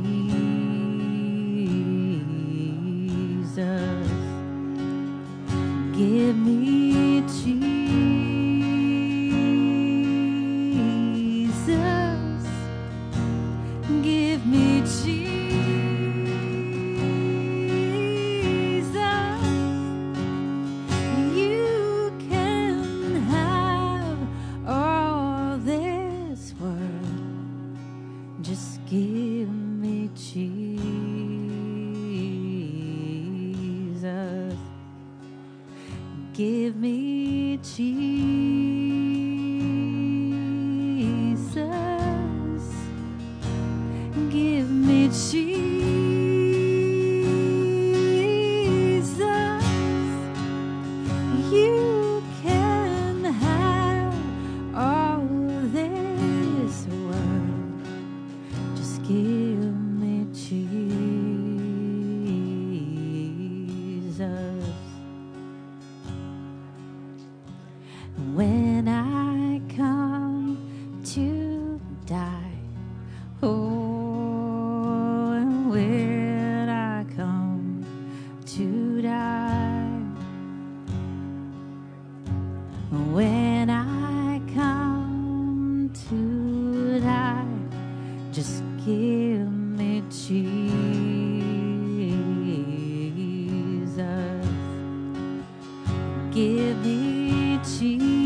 Jesus. Give me Jesus. Give me Jesus. You can have all this world. Just give me Jesus. Give me Jesus. Give me Jesus. You can have all this world. Just give me Jesus. When I come to die, oh, and when I come to die, when I come to die, just give me Jesus. Give me Jesus.